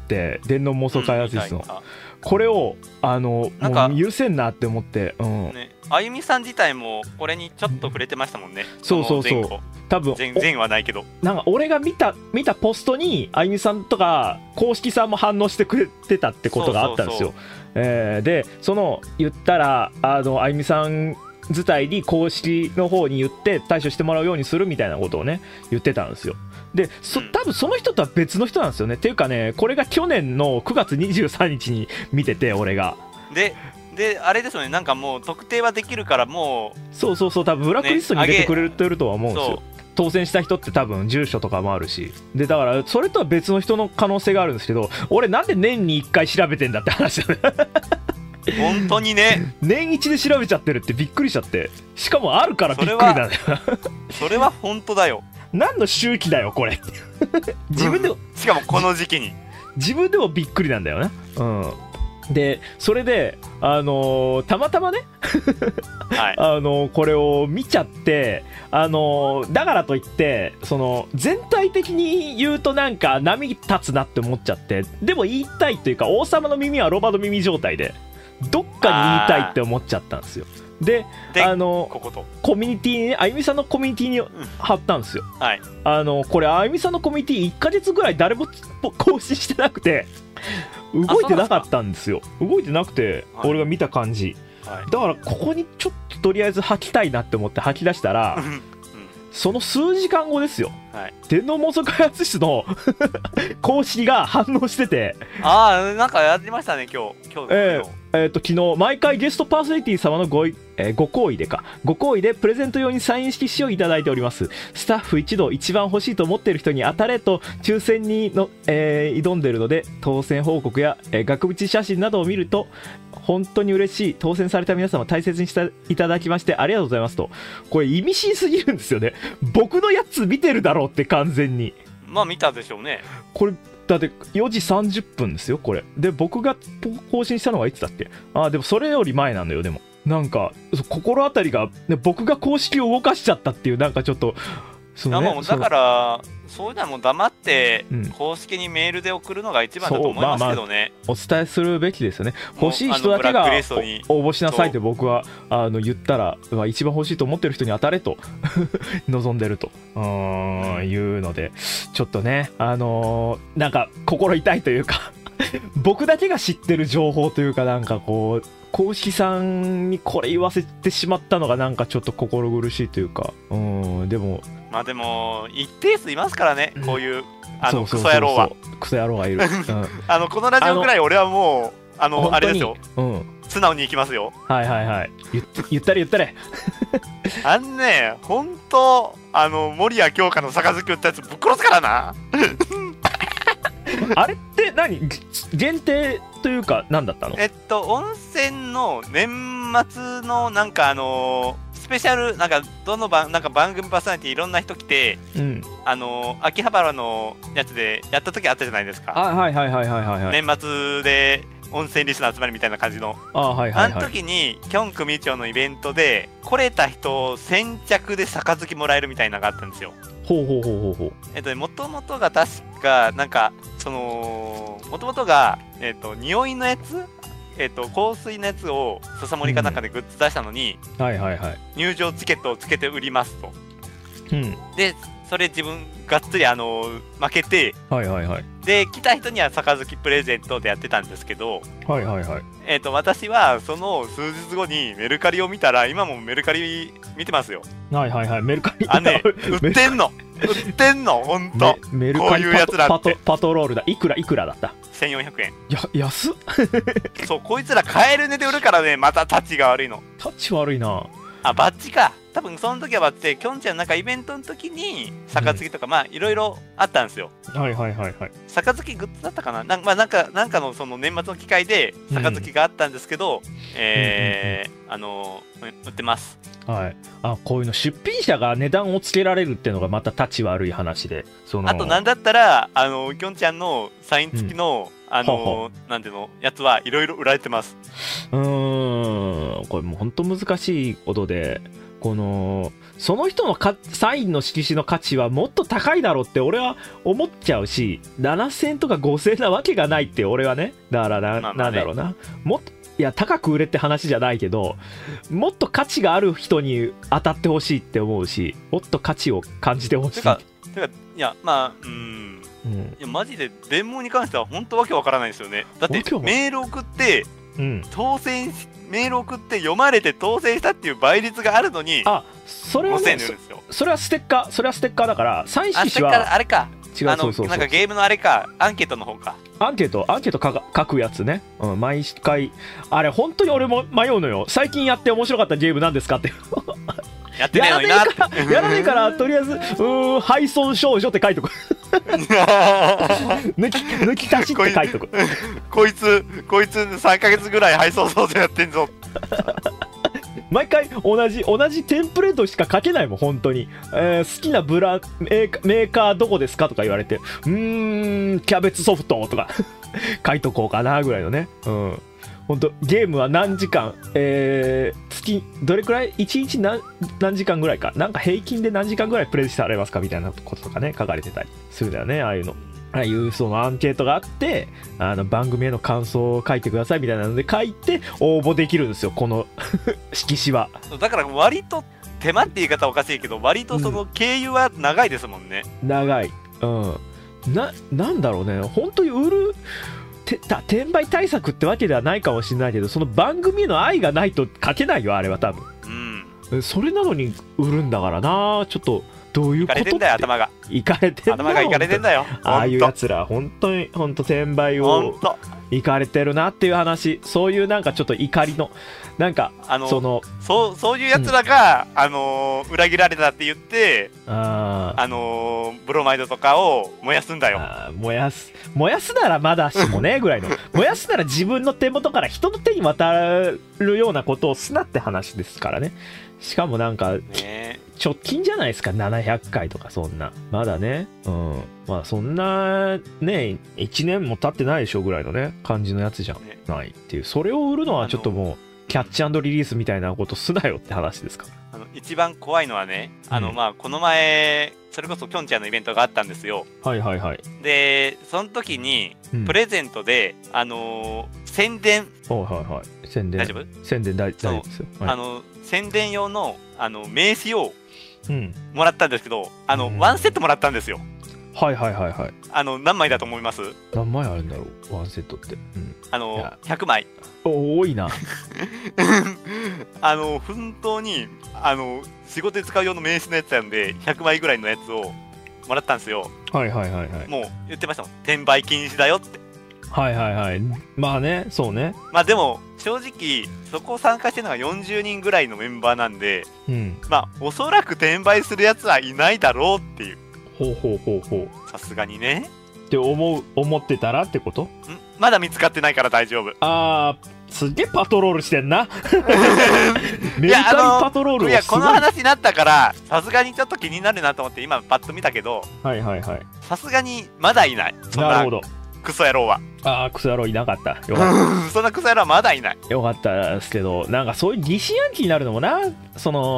電脳妄想開発室の、うん、これをあのもう許せんなって思って、うん、 ね、あゆみさん自体もこれにちょっと触れてましたもんね。 そうそうそう、多分全然はないけど、 なんか俺が見た見たポストにあゆみさんとか公式さんも反応してくれてたってことがあったんですよ。で、その言ったらあのあゆみさん自体に公式の方に言って対処してもらうようにするみたいなことをね言ってたんですよ。で、そ多分その人とは別の人なんですよね。っていうかね、これが去年のくがつにじゅうさんにちに見てて、俺が。 で、であれですよね、なんかもう特定はできるから、もう、 そうそうそう、多分ブラックリストに入れてくれてるとは思うんですよ。ね、当選した人って多分住所とかもあるし。で、だからそれとは別の人の可能性があるんですけど、俺なんで年にいっかい調べてんだって話だね。 本当にね、 年一で調べちゃってるってびっくりしちゃって、しかもあるからびっくりなんだよ。 それは本当だよ。 何の周期だよこれ。自分でも、 うん、しかもこの時期に自分でもびっくりなんだよね。うん。でそれであのー、たまたまね、はい、あのー、これを見ちゃって、あのー、だからといってその全体的に言うとなんか波立つなって思っちゃって、でも言いたいというか王様の耳はロバの耳状態でどっかに言いたいって思っちゃったんですよ。で、 であのこことコミュニティにね、あゆみさんのコミュニティに貼ったんですよ。 はい、 あのこれあゆみさんのコミュニティいっかげつぐらい誰も更新してなくて動いてなかったんですよ。動いてなくて、はい、俺が見た感じ、はい、だからここにちょっととりあえず吐きたいなって思って吐き出したら、うん、その数時間後ですよ、はい、電脳妄想開発室の公式が反応してて、 ああなんかやってましたね今日今日、 えーえー、と昨日毎回ゲストパーソナリティ様のご,、えー、ご好意でかご好意でプレゼント用にサイン色紙をいただいております。スタッフ一同一番欲しいと思っている人に当たれと抽選にの、えー、挑んでいるので、当選報告や、えー、額縁写真などを見ると本当に嬉しい。当選された皆様大切にしていただきましてありがとうございますと。これ意味深すぎるんですよね。僕のやつ見てるだろうって完全に。 まあ見たでしょうね。 これだってよじさんじゅっぷんですよこれで、僕が更新したのはいつだっけ。あでもそれより前なんだよ。でもなんか心当たりが、ね、僕が公式を動かしちゃったっていう、なんかちょっとその、ね、もうだからそういうのはもう黙って公式にメールで送るのが一番だと思いますけどね、 まあまあ、お伝えするべきですよね。欲しい人だけが応募しなさいって僕はあの言ったら、まあ、一番欲しいと思ってる人に当たれと望んでるとうーんいうので、ちょっとねあのー、なんか心痛いというか僕だけが知ってる情報というか、なんかこう公式さんにこれ言わせてしまったのがなんかちょっと心苦しいというか、うん、でもまあでも一定数いますからね、こういうあのクソ野郎はクソ野郎がいる、うん、 あのこのラジオぐらい俺はもうあのあれですよ、うん、素直に行きますよ。 はいはいはい、言って言ったれ言ったれあんね本当あの守谷京香の杯売ったやつぶっ殺すからなあれって何限定というか何だったの？ えっと温泉の年末のなんかあのー、スペシャルなんかどの番なんか番組パーソナリティいろんな人来て、うん、あのー、秋葉原のやつでやった時あったじゃないですか。 あはいはいはいはいはい、はい、 年末で温泉リスナー集まりみたいな感じの あ,、はいはいはい、あの時にキョン組長のイベントで来れた人先着で杯もらえるみたいなのがあったんですよ。 ほうほうほうほうほう。 えっともともとが確かなんかそのもともとがえっと匂いのやつえー、と香水のやつを笹森かなんかでグッズ出したのに、 うん、はいはいはい、 入場チケットをつけて売りますと、 うん、 でそれ自分がっつりあの負けて、 はいはいはい、 で来た人には杯プレゼントでやってたんですけど、 はいはいはい、 えー、と私はその数日後にメルカリを見たら、今もメルカリ見てますよ。 はいはいはい、メルカリあね売ってんの売ってんのほんとメルカリこういうやつらってパトパトロールだ。いくらいくらだった？ せんよんひゃくえん。 や安っそうこいつら買える値で売るからね、またタチが悪いの。 タッチ悪いな。 あバッジか、多分その時はバッジで、きょんちゃんなんかイベントの時に杯とか、うん、まあいろいろあったんですよ。 はいはいはいはい。 杯グッズだったかな、なん、まあ、なんかなんかのその年末の機会で杯があったんですけど、うん、えー、うんうんうん、あの売ってます。 はい、あこういうの出品者が値段をつけられるっていうのがまたタチ悪い話で、そのあとなんだったらあのきょんちゃんのサイン付きの、うん、あのははなんていうのやつはいろいろ売られてます。 うーん、これもう本当難しいことで、このその人のかサインの色紙の価値はもっと高いだろうって俺は思っちゃうし、ななせんえんとかごせんえんなわけがないって俺はね、だからな、まあまあね、なんだろうな、もっといや高く売れって話じゃないけど、もっと価値がある人に当たってほしいって思うし、もっと価値を感じてほしい。てかてかいやまあうーん、うん、いやマジで電網に関しては本当わけわからないですよね。だってメール送って、うん、当選しメール送って読まれて当選したっていう倍率があるのに、 あそれはね、そ, それはステッカー、それはステッカーだから、サイン色紙はあれか、 違う、 あのそうそうそう、 なんかゲームのあれか、アンケートの方か、 アンケートアンケートか書くやつね、うん、毎回あれ本当に俺も迷うのよ。最近やって面白かったゲームなんですかってやってねえのになってやらねえからとりあえずうーん廃村少女って書いとく抜き抜き足しって書いとくこいつこいつさんかげつぐらい配送操作やってんぞ毎回同じ同じテンプレートしか書けないもん本当に、えー、好きなブラメーカー、メーカーどこですかとか言われて、うーんキャベツソフトとか書いとこうかなぐらいのね。うん、本当ゲームは何時間、えー、月どれくらいいちにち 何, 何時間ぐらいか、なんか平均で何時間ぐらいプレイされますかみたいなこととかね書かれてたりするんだよね。ああいうの、ああいうそのアンケートがあって、あの番組への感想を書いてくださいみたいなので書いて応募できるんですよ、この色紙は。 だから割と手間って言い方はおかしいけど、割とその経由は長いですもんね。 うん、長い。うんななんだろうね、本当に売るてた転売対策ってわけではないかもしれないけど、その番組への愛がないと書けないよあれは多分。うん、それなのに売るんだからな、ちょっとどういうことって。いかれてんだよ頭が。いかれてんだよ。頭がいかれてんだよ。 ああいうやつら本当に本当転売をいかれてるなっていう話。そういうなんかちょっと怒りのなんかあのそのそうそういうやつらが、うん、あのー、裏切られたって言って、 ああのー、ブロマイドとかを燃やすんだよ。 あ燃やす燃やすならまだしもねぐらいの燃やすなら自分の手元から人の手に渡るようなことをすなって話ですからね。しかもなんか、ね、直近じゃないですか、ななひゃっかいとか。そんなまだね、うん、まあそんなねいちねんも経ってないでしょぐらいのね感じのやつじゃないっていう、それを売るのはちょっともうキャッチ&リリースみたいなことすなよって話ですか。 あの一番怖いのはね、あの、うん、まあこの前それこそきょんちゃんのイベントがあったんですよ。 はいはいはい。 でその時にプレゼントで、うん、あのー、宣伝、 はいはいはい、宣伝大丈夫？ 宣伝大丈夫ですよ。はい、 あの宣伝用のあの名刺をもらったんですけど、うん、あの、うん、ワンセットもらったんですよ。 はいはいはいはい。 あの何枚だと思います？ 何枚あるんだろうワンセットって。うん、 あのひゃくまい。 お多いな。 あの本当にあの仕事で使う用の名刺のやつなんでひゃくまいぐらいのやつをもらったんですよ。 はいはいはいはい。 もう言ってましたもん、転売禁止だよって。 はいはいはい。まあね、そうね。 まあでも正直そこを参加してるのがよんじゅうにんぐらいのメンバーなんで、うん、まあおそらく転売するやつはいないだろうっていう。 ほうほうほうほう。 さすがにねって思う思ってたらってこと？んまだ見つかってないから大丈夫。 あーすげえパトロールしてんな。メルカリパトロールをすごい。 いやこの話になったからさすがにちょっと気になるなと思って今パッと見たけど、 はいはいはい、 さすがにまだいない。そんななるほど。 クソ野郎は。 ああクソ野郎いなかった。よかった。 そんなクソ野郎はまだいない。 よかったですけど、なんかそういう疑心暗鬼になるのもな、その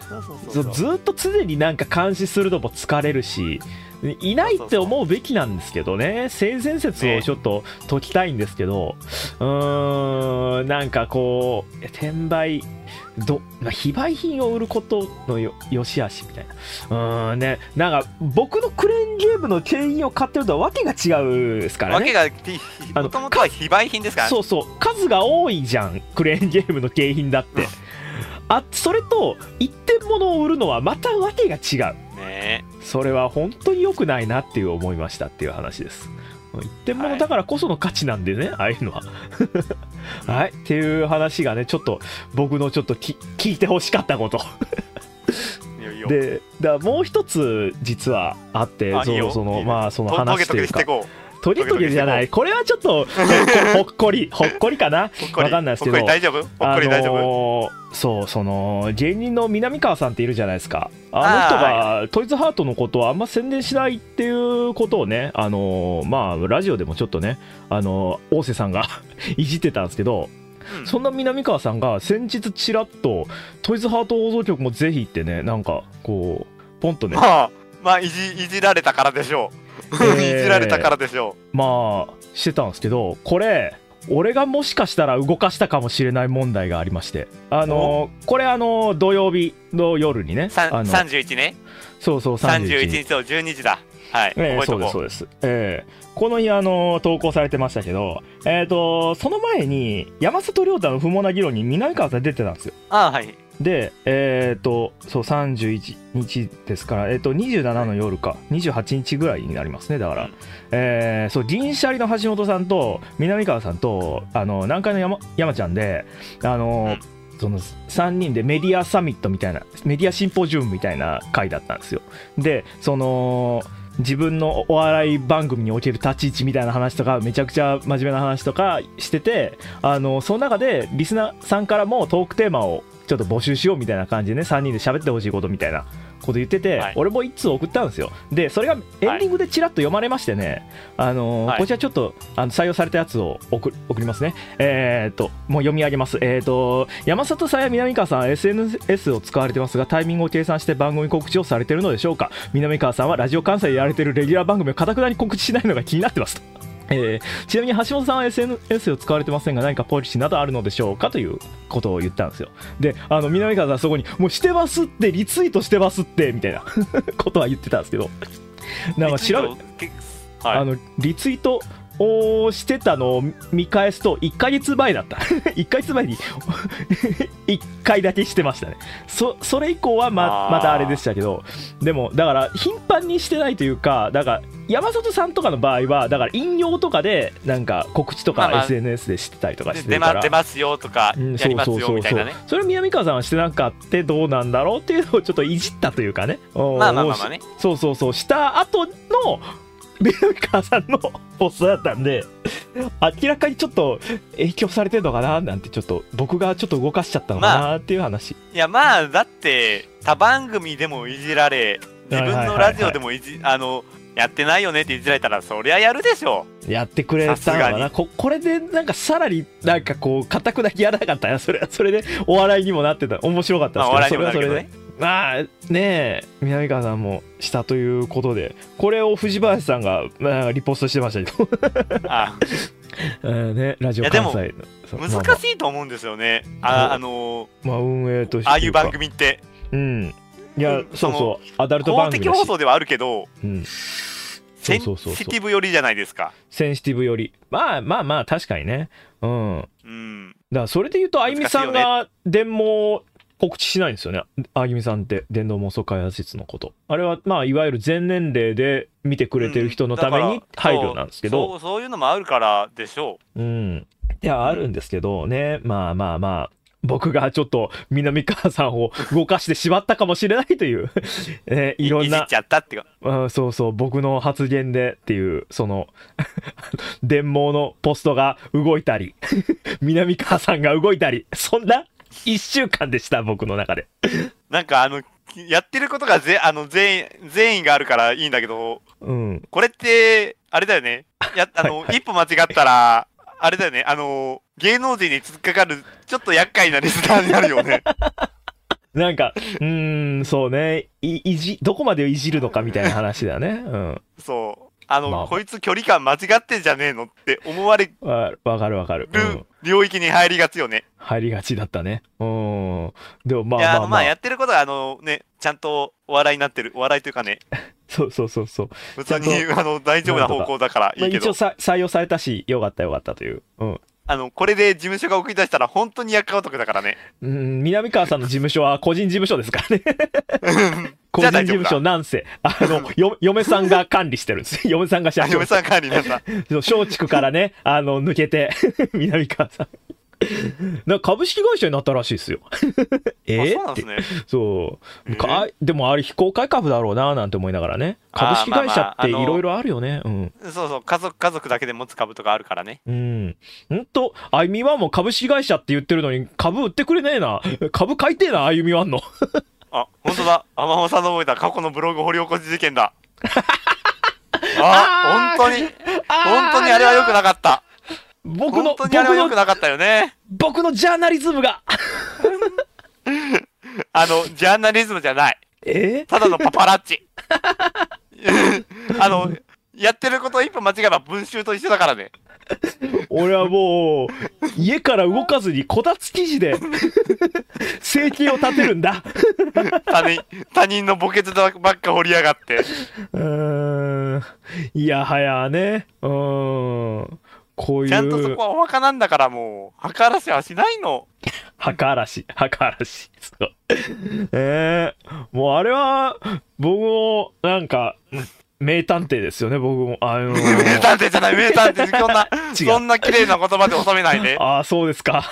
ずっと常になんか監視するのも疲れるし、いないって思うべきなんですけどね、性善説をちょっと解きたいんですけど、うーん、なんかこう、転売、どまあ、非売品を売ることのよよしあしみたいな、うーんね、なんか僕のクレーンゲームの景品を買ってるとはわけが違うですからね。 わけが、もともとは非売品ですからね。 そうそう、数が多いじゃん、クレーンゲームの景品だって。あ、それと一点物を売るのはまたわけが違う。ね、それは本当に良くないなっていう思いましたっていう話です。一点物だからこその価値なんでね、はい、ああいうのははいっていう話がね、ちょっと僕のちょっとき聞いてほしかったことで、だもう一つ実はあって、そそのまあその話というかトゲトゲじゃない、これはちょっとほっこりほっこりかな、わかんないですけど、 大丈夫？ほっこり大丈夫？ そうその芸人の南川さんっているじゃないですか。あの人がトイズハートのことをあんま宣伝しないっていうことをね、あのまあラジオでもちょっとね、あの大瀬さんがいじってたんですけど、うん、そんな南川さんが先日ちらっとトイズハート放送局もぜひってね、なんかこうポンとね、 まあまあいじいじられたからでしょう、えー、いじられたからでしょう。まあしてたんですけど、これ俺がもしかしたら動かしたかもしれない問題がありまして、あのー、これあのー、土曜日の夜にね、 あのさんじゅういちね、 そうそうさんじゅういちにちのじゅうにじだ、はい、 えー、そうですそうです、えー、この日あのー、投稿されてましたけど、えーとその前に山里亮太の不毛な議論に南川さん出てたんですよ。 あ、はい。 で、えっ、ー、と、そう、さんじゅういちにちですから、えっ、ー、と、にじゅうしちの夜か、にじゅうはちにちぐらいになりますね、だから。うん、えー、そう、銀シャリの橋本さんと、南川さんと、あの、南海の山、山ちゃんで、あの、うん、その、さんにんでメディアサミットみたいな、メディアシンポジウムみたいな回だったんですよ。で、その、自分のお笑い番組における立ち位置みたいな話とか、めちゃくちゃ真面目な話とかしてて、あの、その中で、リスナーさんからもトークテーマを、ちょっと募集しようみたいな感じでね、さんにんで喋ってほしいことみたいなこと言ってて、はい、俺もいっつう送ったんですよ。でそれがエンディングでチラッと読まれましてね、はい、あのーはい、こちらちょっとあの採用されたやつを送りますね。えー、っともう読み上げます。えー、っと山里さんや南川さんは エスエヌエス を使われてますが、タイミングを計算して番組告知をされているのでしょうか。南川さんはラジオ関西でやられているレギュラー番組を固くなに告知しないのが気になってますと。えー、ちなみに橋本さんは エスエヌエス を使われてませんが、何かポリシーなどあるのでしょうかということを言ったんですよ。で、あの南川さんそこにもうしてますって、リツイートしてますってみたいなことは言ってたんですけど、なんか調べ、はい、あのリツイートをしてたのを見返すといっかげつまえだったいっかげつまえにいっかいだけしてましたね。 そ, それ以降は ま, またあれでしたけど、でもだから頻繁にしてないというか、だから山里さんとかの場合はだから引用とかでなんか告知とか エスエヌエス でしてたりとかしてるから、まあまあ、 出ますよとかやりますよみたいなね。 それを南川さんはしてなかってどうなんだろうっていうのをちょっといじったというかね、 まあまあまあまあね、 そうそうそうした後の南川さんのポストだったんで、明らかにちょっと影響されてるのかななんて、ちょっと僕がちょっと動かしちゃったのかなっていう話、まあ、いやまあだって他番組でもいじられ、自分のラジオでもいじ、あのやってないよねっていじられたらそりゃやるでしょ。 やってくれたのかな。 こ, これでなんかさらになんかこう固くなきやらなかったら、それはそれでお笑いにもなってた、面白かったですけど、まあ、お笑いにもなるけどね。まあねえ、南川さんもしたということで、これを藤林さんが、まあ、リポストしてましたけどああね、ラジオ関西の難しいと思うんですよね、まあまあ、あ, あのー、 まあ運営としてああいう番組って、 うんいや、うん、そうそうアダルト番組だし公的放送ではあるけど、うん、センそうそうそうそうシティブ寄りじゃないですか。 センシティブ寄り、まあまあまあ確かにね、うん、うん、だからそれで言うとあゆみさんが電網告知しないんですよね、あゆみさんって。電動妄想開発室のこと、あれはまあいわゆる全年齢で見てくれてる人のために配慮なんですけど、 うん、そう、そういうのもあるからでしょう。うんいやあるんですけどね、まあまあまあ僕がちょっと南川さんを動かしてしまったかもしれないという、えー、いろんないじっちゃったってか、 うん、そうそう僕の発言でっていう、その電網のポストが動いたり南川さんが動いたり、そんないっしゅうかんでした僕の中でなんかあのやってることがぜあの全員善意があるからいいんだけど、うん、これってあれだよね、やあの、はいはい、一歩間違ったらあれだよね、あの芸能人に突っかかるちょっと厄介なリスナーになるよねなんか、うーん、そうね、い、いじ、どこまでいじるのかみたいな話だよね。うん。 そう。あの、 まあこいつ距離感間違ってんじゃねえのって思われわわかるわかる。うるん。 領域に入りがちよね。 入りがちだったね。うん。でもまいや、 あまあまあ。 あのまあやってることは、あのね、ちゃんとお笑いになってる。お笑いというかね、 そうそうそうそう。 普通にあの大丈夫な方向だからいいけど、 まあ一応さ採用されたし、よかったよかったという。うん。 あの、これで事務所が送り出したら本当に厄介男だからね。 うん、南川さんの事務所は個人事務所ですからね。個人事務所なんせ、あの、よ嫁さんが管理してるんです。嫁さんが社長。 嫁さん管理なんだ。 そう松竹からね、あの、抜けて、南川さん。なんか株式会社になったらしいですよ。えー、 あ、そうなんですね。 そう、 えーかでもあれ非公開株だろうななんて思いながらね。株式会社っていろいろあるよね。うん。 そうそう、家族、家族だけで持つ株とかあるからね。 うん。ほんと、あゆみワンも株式会社って言ってるのに株売ってくれねえな。株買いてえな、あゆみワンの。 あ、本当だ。天野さんの覚えた過去のブログ掘り起こし事件だ。あ、本当に、本当にあれは良くなかった。 僕の、 本当にあれは良くなかったよね。 僕のジャーナリズムが。 あの、ジャーナリズムじゃない。 えただのパパラッチ。あの、やってること一歩間違えば文集と一緒だからね。 俺はもう、家から動かずにこたつ記事で生計を立てるんだ。 他人、他人の墓穴ばっか掘りやがって。 うーん。いやはやね。うーん。こういう。 ちゃんとそこはお墓なんだからもう、墓荒らしはしないの。 墓荒らし、墓荒らし。そう。えー、もうあれは、僕も、なんか、名探偵ですよね、僕も。あのー、 名探偵じゃない、名探偵。そんな、そんな綺麗な言葉で収めないで。 ああ、そうですか。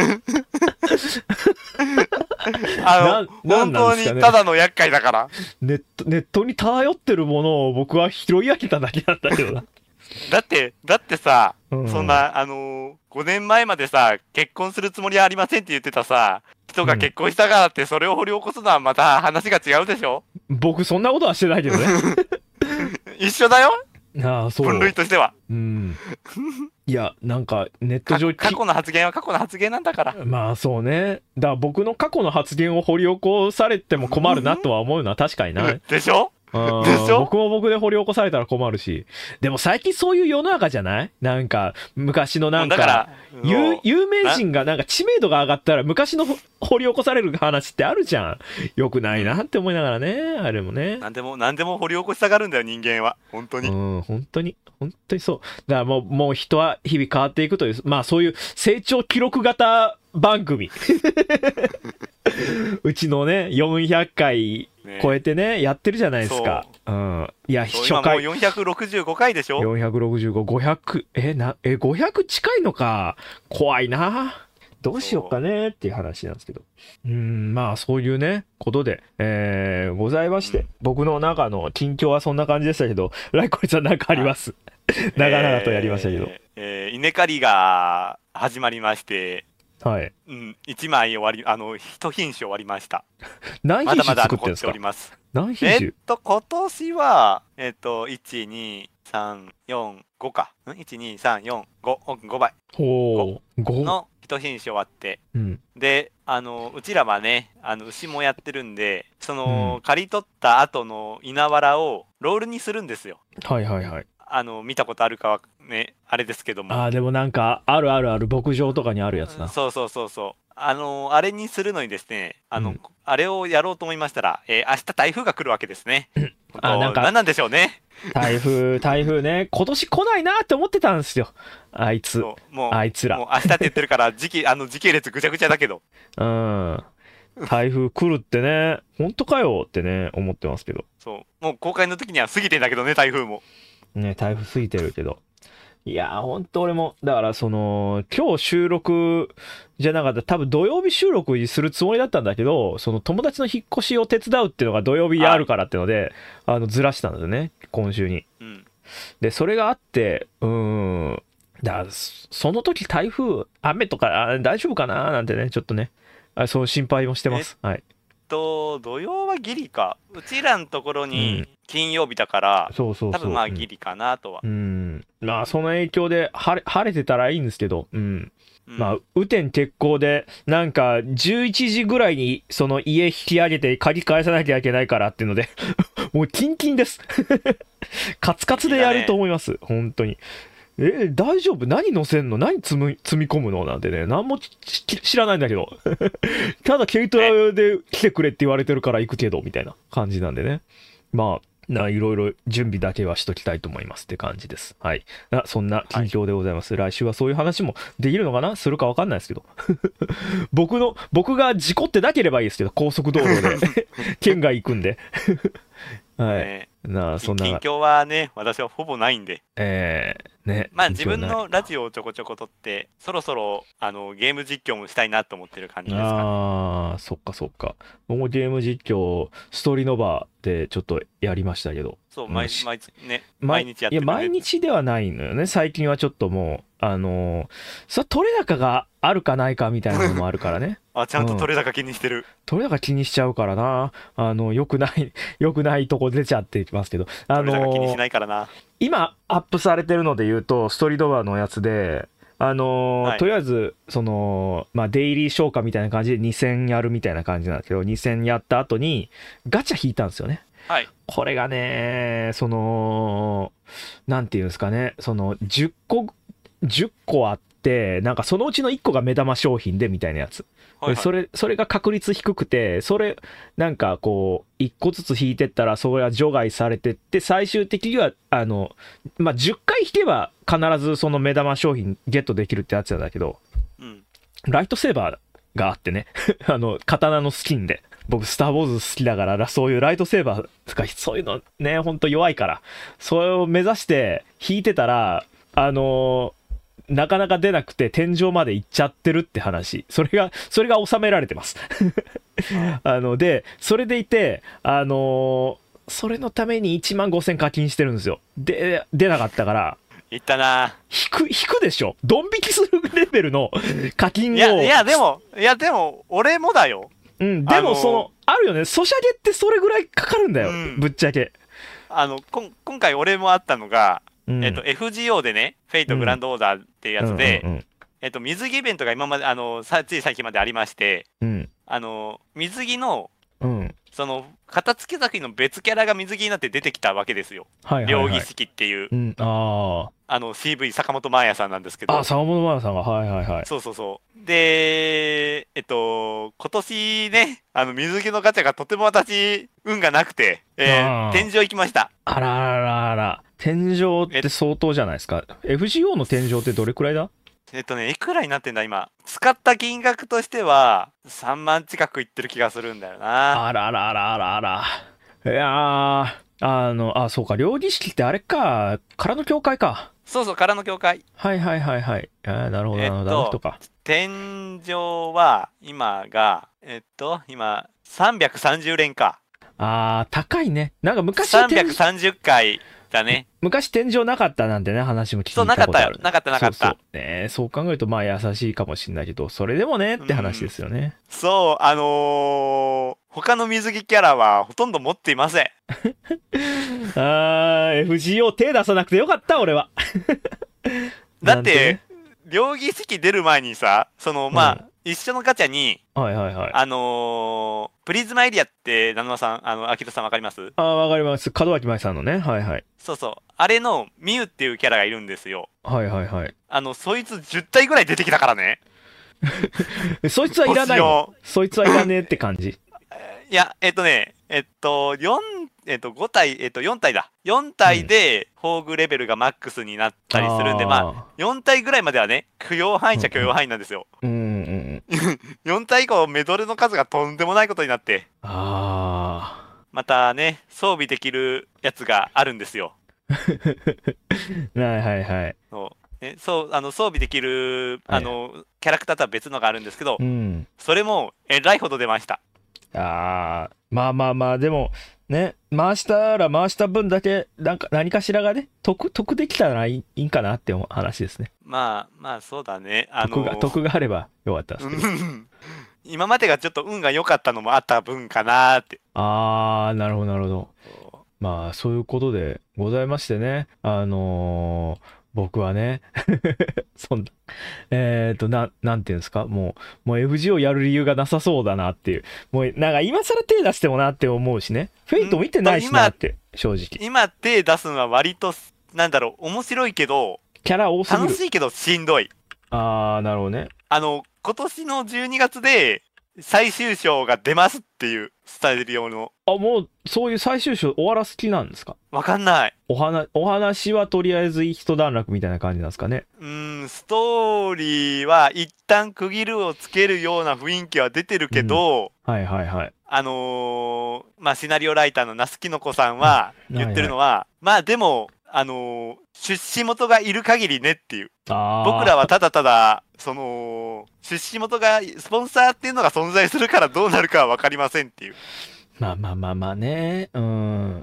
あの、本当にただの厄介だから。 ネット、ネットに漂ってるものを僕は拾い上げただけなんだけどな。 だって、だってさ、 うん、 そんな、あのー、ごねんまえまでさ、結婚するつもりはありませんって言ってたさ、人が結婚したからってそれを掘り起こすのはまた話が違うでしょ。 僕そんなことはしてないけどね。 一緒だよ。 ああ、そう。 分類としては。 うん。いや、なんかネット上過去の発言は過去の発言なんだから。 まあそうね。だから僕の過去の発言を掘り起こされても困るなとは思うのは確かにな。 でしょでしょ。僕も僕で掘り起こされたら困るし。でも最近そういう世の中じゃない？なんか昔のなんか有有名人がなんか知名度が上がったら昔の掘り起こされる話ってあるじゃん。よくないなって思いながらね、あれもね。 なんでもなんでも掘り起こしたがるんだよ人間は本当に。 うん本当に本当にそう。だからもうもう人は日々変わっていくという、まあそういう成長記録型番組。うちのねよんひゃっかい超えてねやってるじゃないですか。うん。いや初回今もうよんひゃくろくじゅうごかいでしょ。 よんひゃくろくじゅうご、ごひゃくえなえごひゃく近いのか。怖いな。どうしようかねっていう話なんですけど。うん、まあそういうねことで、えー、ございまして、うん、僕の中の近況はそんな感じでしたけど、ライコリさんなんかあります？長々とやりましたけど。 えーえー、稲刈りが始まりまして。 はい。 うん、いちまい終わり、あの、一品種終わりました。 何品種作ってるんですか？ まだまだ残っております。 何品種？ えっと、今年は、えっと、いち、に、さん、よん、ごか。ん ?いち、に、さん、よん、ご、ごばい。 ほう、ごの一品種終わって。 うん、 で、あの、うちらはね、あの、牛もやってるんで、その、うん、刈り取った後の稲わらをロールにするんですよ。 はいはいはい。 あの見たことあるかはねあれですけども、 あーでもなんかあるあるある牧場とかにあるやつな、 うん、そうそうそうそうあのあれにするのにですねあの、うん、あれをやろうと思いましたら、えー、明日台風が来るわけですね。あなんか何なんでしょうね台風台風ね今年来ないなって思ってたんですよあいつもうあいつらもう明日って言ってるから時期あの時系列ぐちゃぐちゃだけどうん台風来るってね本当かよってね思ってますけどそうもう公開の時には過ぎてんだけどね台風もね台風過ぎてるけどいやーほんと俺もだからその今日収録じゃなかった多分土曜日収録にするつもりだったんだけどその友達の引っ越しを手伝うっていうのが土曜日あるからっていうのであのずらしたんですよね今週に、うん、でそれがあってうーんだからその時台風雨とか大丈夫かななんてねちょっとねあそう心配もしてますはいと土曜はギリかうちらのところに金曜日だから、うん、 そうそうそう多分まあギリかなとは、 うん、うん、まあその影響で晴れ晴れてたらいいんですけどうん、うまあ、雨天決行で、なんか、じゅういちじぐらいに、その家引き上げて、鍵返さなきゃいけないからっていうので、もうキンキンです。カツカツでやると思います、本当に。え、大丈夫？何乗せんの？何積む積み込むのなんてね、何も知らないんだけど。ただ軽トラで来てくれって言われてるから行くけど、みたいな感じなんでね。まあ、ないろいろ準備だけはしときたいと思いますって感じです。はい。そんな近況でございます。はい、来週はそういう話もできるのかな？するか分かんないですけど。僕の、僕が事故ってなければいいですけど、高速道路で県外行くんで。はい。ね、なあ、そんな。 近況はね、私はほぼないんで。 えー、ね。 まあ自分のラジオをちょこちょこ撮って、そろそろあのゲーム実況もしたいなと思ってる感じですかね。 ああ、そっかそっか。僕もゲーム実況、ストーリーノバでちょっとやりましたけど。 そう、毎日、毎日ね、毎日やってる、ね。 いや、毎日ではないのよね。最近はちょっともう、あのー、それ取れ高があるかないかみたいなのもあるからね。 あ、ちゃんと取れ高気にしてる、うん。 取れ高気にしちゃうからな。あの、よくない、よくないとこ出ちゃってきますけど。あのー、 取れ高気にしないからな。 今、アップされてるので言うと、ストーリードバーのやつで、あのーはい、とりあえず、その、まあ、デイリー消化みたいな感じでにせんやるみたいな感じなんですけど、にせんやった後に、ガチャ引いたんですよね。 はい。 これがね、その、なんていうんですかね、その、じゅっこ、じゅっこあって、なんかそのうちのいっこが目玉商品でみたいなやつ。はいはい、それ、それが確率低くて、それ、なんかこう、いっこずつ引いてったら、それは除外されてって、最終的には、あの、まあ、じゅっかい引けば必ずその目玉商品ゲットできるってやつなんだけど、うん、ライトセーバーがあってね、あの、刀のスキンで。僕、スター・ウォーズ好きだから、そういうライトセーバーとか、そういうのね、ほんと弱いから、それを目指して引いてたら、あのー、なかなか出なくて天井まで行っちゃってるって話。それが、それが収められてます。あの、で、それでいて、あのー、それのためにいちまんごせん課金してるんですよ。で、出なかったから。 いったな。 引く、引くでしょ。ドン引きするレベルの課金を。いや、いや、でも、いや、でも、俺もだよ。 うん、でもその、あのー、あるよね、ソシャゲってそれぐらいかかるんだよ、うん、ぶっちゃけ。 あのこ今回俺もあったのが、うん、えっと、エフジーオー でね、フェイトグランドオーダーっていうやつで、えっと、水着イベントが今まで、あのさつい最近までありまして、うん、あの水着の、うん、その片付け先の別キャラが水着になって出てきたわけですよ。はいはいはい、両儀式っていう、うん、ああの シーブイ 坂本真綾さんなんですけど。 あ、坂本真綾さんが、はいはいはい。 そうそうそう。で、えっと、今年ね、あの水着のガチャがとても私、運がなくて、えー、天井行きました。 あらあらあら、天井って相当じゃないですか。エフジーオー の天井ってどれくらいだ？ えっとね、いくらになってんだ今。使った金額としては、さんまん近くいってる気がするんだよな。 あらあらあらあらあら。いやー、あの、あ、そうか、両儀式ってあれか、空の教会か。 そうそう、空の教会。 はいはいはいはい。あ、なるほどなるほど、あの人か。 天井は、今が、えっと、今、さんびゃくさんじゅう連か。 あー、高いね。なんか昔さんびゃくさんじゅっかいだね。 昔天井なかったなんてね、話も聞いたことある。 そう、なかったよ。なかったなかった。 そうそう、ね、そう考えると、まあ優しいかもしれないけど、それでもねって話ですよね。 うん、そう、あのー、他の水着キャラはほとんど持っていません。 あー、エフジーオー 手出さなくてよかった、俺は。 だって、両儀式出る前にさ、その、まあ、うん、一緒のガチャに、 はいはいはい。 あのー、プリズマエリアって、ナノマさん、あの、アキトさんわかります？ ああ、わかります。門脇舞さんのね。はいはい。 そうそう。あれの、ミュウっていうキャラがいるんですよ。 はいはいはい。 あの、そいつじゅったいぐらい出てきたからね。 そいつはいらないの？そいつはいらねえって感じ。 いや、えっとね、えっと、よん、えっと、ご体、えっと、よん体だ。よん体で、宝具レベルがマックスになったりするんで、うん、まあ、よん体ぐらいまではね、許容範囲っちゃ許容範囲なんですよ。うんうん、よん体以降、メドレの数がとんでもないことになって。ああ。またね、装備できるやつがあるんですよ。 はいはいはい。 そうね、そう、あの装備できる、あの、はい、キャラクターとは別のがあるんですけど、うん、それもえらいほど出ました。 あー、まあまあまあ、でもね、回したら回した分だけなんか何かしらがね、得得できたらいい、いいんかなって思う話ですね。 まあまあそうだね、 あのー、得が得があればよかったですけど。 今までがちょっと運が良かったのもあった分かなーって。 あー、なるほどなるほど。まあそういうことでございましてね、あのー僕はね。そんな、えっと、な、なんていうんですか、もう、もう エフジー をやる理由がなさそうだなっていう。もう、なんか今更手出してもなって思うしね。フェイト見てないしなって、正直。 今手出すのは割と、なんだろう、面白いけど、 キャラ多すぎる。 楽しいけどしんどい。 あー、なるほどね。 あの、今年のじゅうにがつで最終章が出ますっていうスタイル用の。 あ、もう、そういう最終章終わらす気なんですか？ わかんない。 お話、お話はとりあえず一段落みたいな感じなんですかね。 うーん、ストーリーは一旦区切るをつけるような雰囲気は出てるけど、 うん、はいはいはい。 あのー、まあ、シナリオライターの那須きのこさんは言ってるのは、はいはい、まあでも、あのー、出資元がいる限りねっていう。僕らはただただ、その、出資元が、スポンサーっていうのが存在するからどうなるかは分かりませんっていう。 まあまあまあまあね。うん。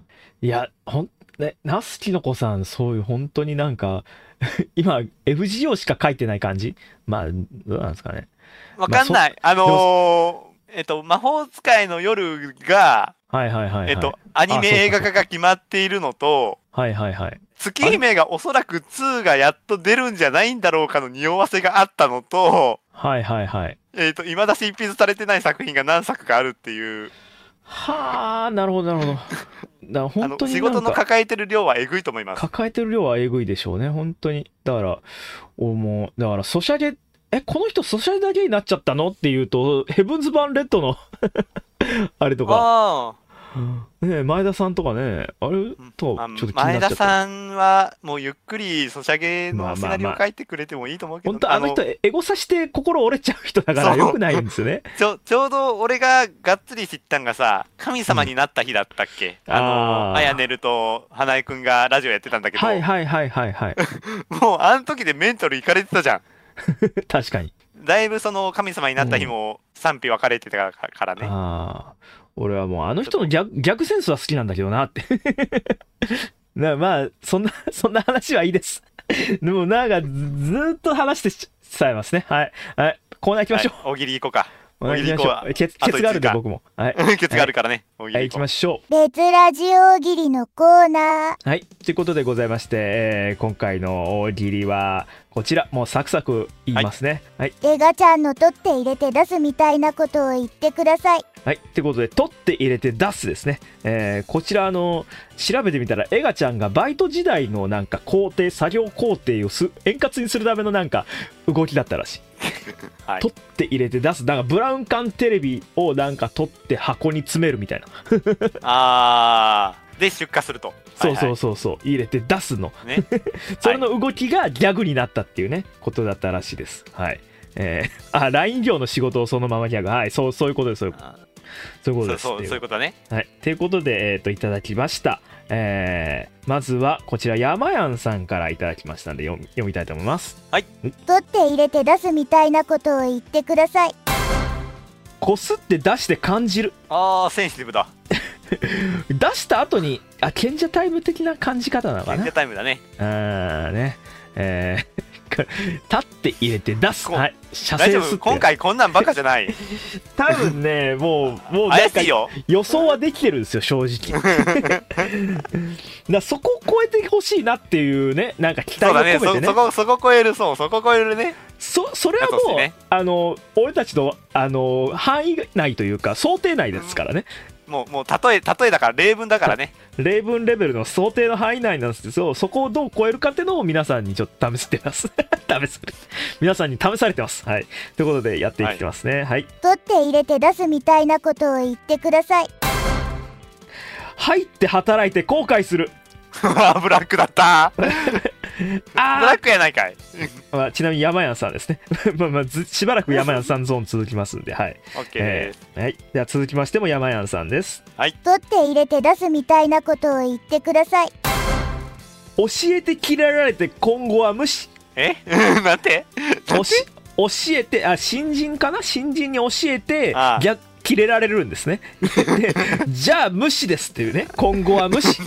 いや、ほん、ね、那須きのこさん、そういう本当になんか、今、エフジーオー しか書いてない感じ？まあ、どうなんですかね。 わかんない。まあ、あのー、えっと、魔法使いの夜が、 はいはいはい、はい。 えっと、アニメ映画化が決まっているのと、 はいはいはい。 月姫がおそらくツーがやっと出るんじゃないんだろうかの匂わせがあったのと、 はいはいはい。 えっと、未だ執筆されてない作品が何作かあるっていう。 はあ、なるほどなるほど。だ本当に仕事の抱えてる量はえぐいと思います。 抱えてる量はえぐいでしょうね、本当に。だから、もう、だから、ソシャゲ、え、この人ソシャゲだけになっちゃったのっていうと、ヘブンズ・バン・レッドのあれとか。あね、前田さんとかね、あれとちょっと気になっちゃった、まあ、 前田さんはもうゆっくりソシャゲのシナリオ書いてくれてもいいと思うけど、 まあまあまあ、本当あの人エゴさして心折れちゃう人だからよくないんですよね。 ちょちょうど俺ががっつり知ったんがさ、神様になった日だったっけ、うん、あのあやねると花江くんがラジオやってたんだけど、 はいはいはいはいはいもうあの時でメンタルいかれてたじゃん。 確かにだいぶその神様になった日も賛否分かれてたからね、うん、 ああ俺はもうあの人の逆、逆センスは好きなんだけどなってなまあそんなそんな話はいいです。でもなんかずーっと話してしさえますね。はいはい、コーナー行きましょう。 はい、大喜利行こうか。 大喜利行こう。ケツがあるんで僕も。はい。 ケツがあるからね。 はい、行きましょう。別ラジ大喜利のコーナー。はい。ということでございまして、えー、今回の大喜利はこちら、もうサクサク言いますね。はい。 エガちゃんの取って入れて出すみたいなことを言ってください。 はい。ということで、取って入れて出すですね。えー、こちら、あの、調べてみたら、エガちゃんがバイト時代のなんか工程、作業工程をす円滑にするためのなんか動きだったらしい。はい、取って入れて出す。なんかブラウン管テレビをなんか取って箱に詰めるみたいな。 あー。で、出荷すると。 そうそうそうそう。はいはい、入れて出すの。ね、それの動きがギャグになったっていうね、ことだったらしいです。はい。えー、あ、ライン 業の仕事をそのままギャグ。はい。そう、そういうことです。そういうことです。そういうことです。 そうそう、そういうことだね。 はい。ということで、えっと、いただきました。えー、まずはこちら山やんさんからいただきましたので読み、読みたいと思います。 はい。 取って入れて出すみたいなことを言ってください。 こすって出して感じる。 あー、センシティブだ。 出した後に、あ、賢者タイム的な感じ方なのかな。 賢者タイムだね。 あーね。えー立って入れて出す。はい。 大丈夫。今回こんなんバカじゃない。 多分ね、もうもう怪しいよ。 予想はできてるんですよ、正直。だそこを超えてほしいなっていうね、なんか期待を込めてね。 そうだね。そ, そこそこ超える、そう、そこ超えるね。 そそれはもう、ね、あの俺たちのあの範囲内というか想定内ですからね。 うん、もうもう例え例えだから例文だからね。 例文レベルの想定の範囲内なんですけど、そこをどう超えるかっていうのを皆さんにちょっと試してます試す皆さんに試されてます。はい。ということでやっていきますね。はい。はい、 取って入れて出すみたいなことを言ってください。 入って働いて後悔する。 ブラックだったブラックやないかいまあ、ちなみに山やんさんですねまあまあずしばらく山やんさんゾーン続きますんで、はい、 OK です、 えー、はい、では続きましても山やんさんです。 はい。 取って入れて出すみたいなことを言ってください。 教えて切られて今後は無視。 えなんて教えて、あ、新人かな、新人に教えて逆切れられるんですねでじゃあ無視ですっていうね、今後は無視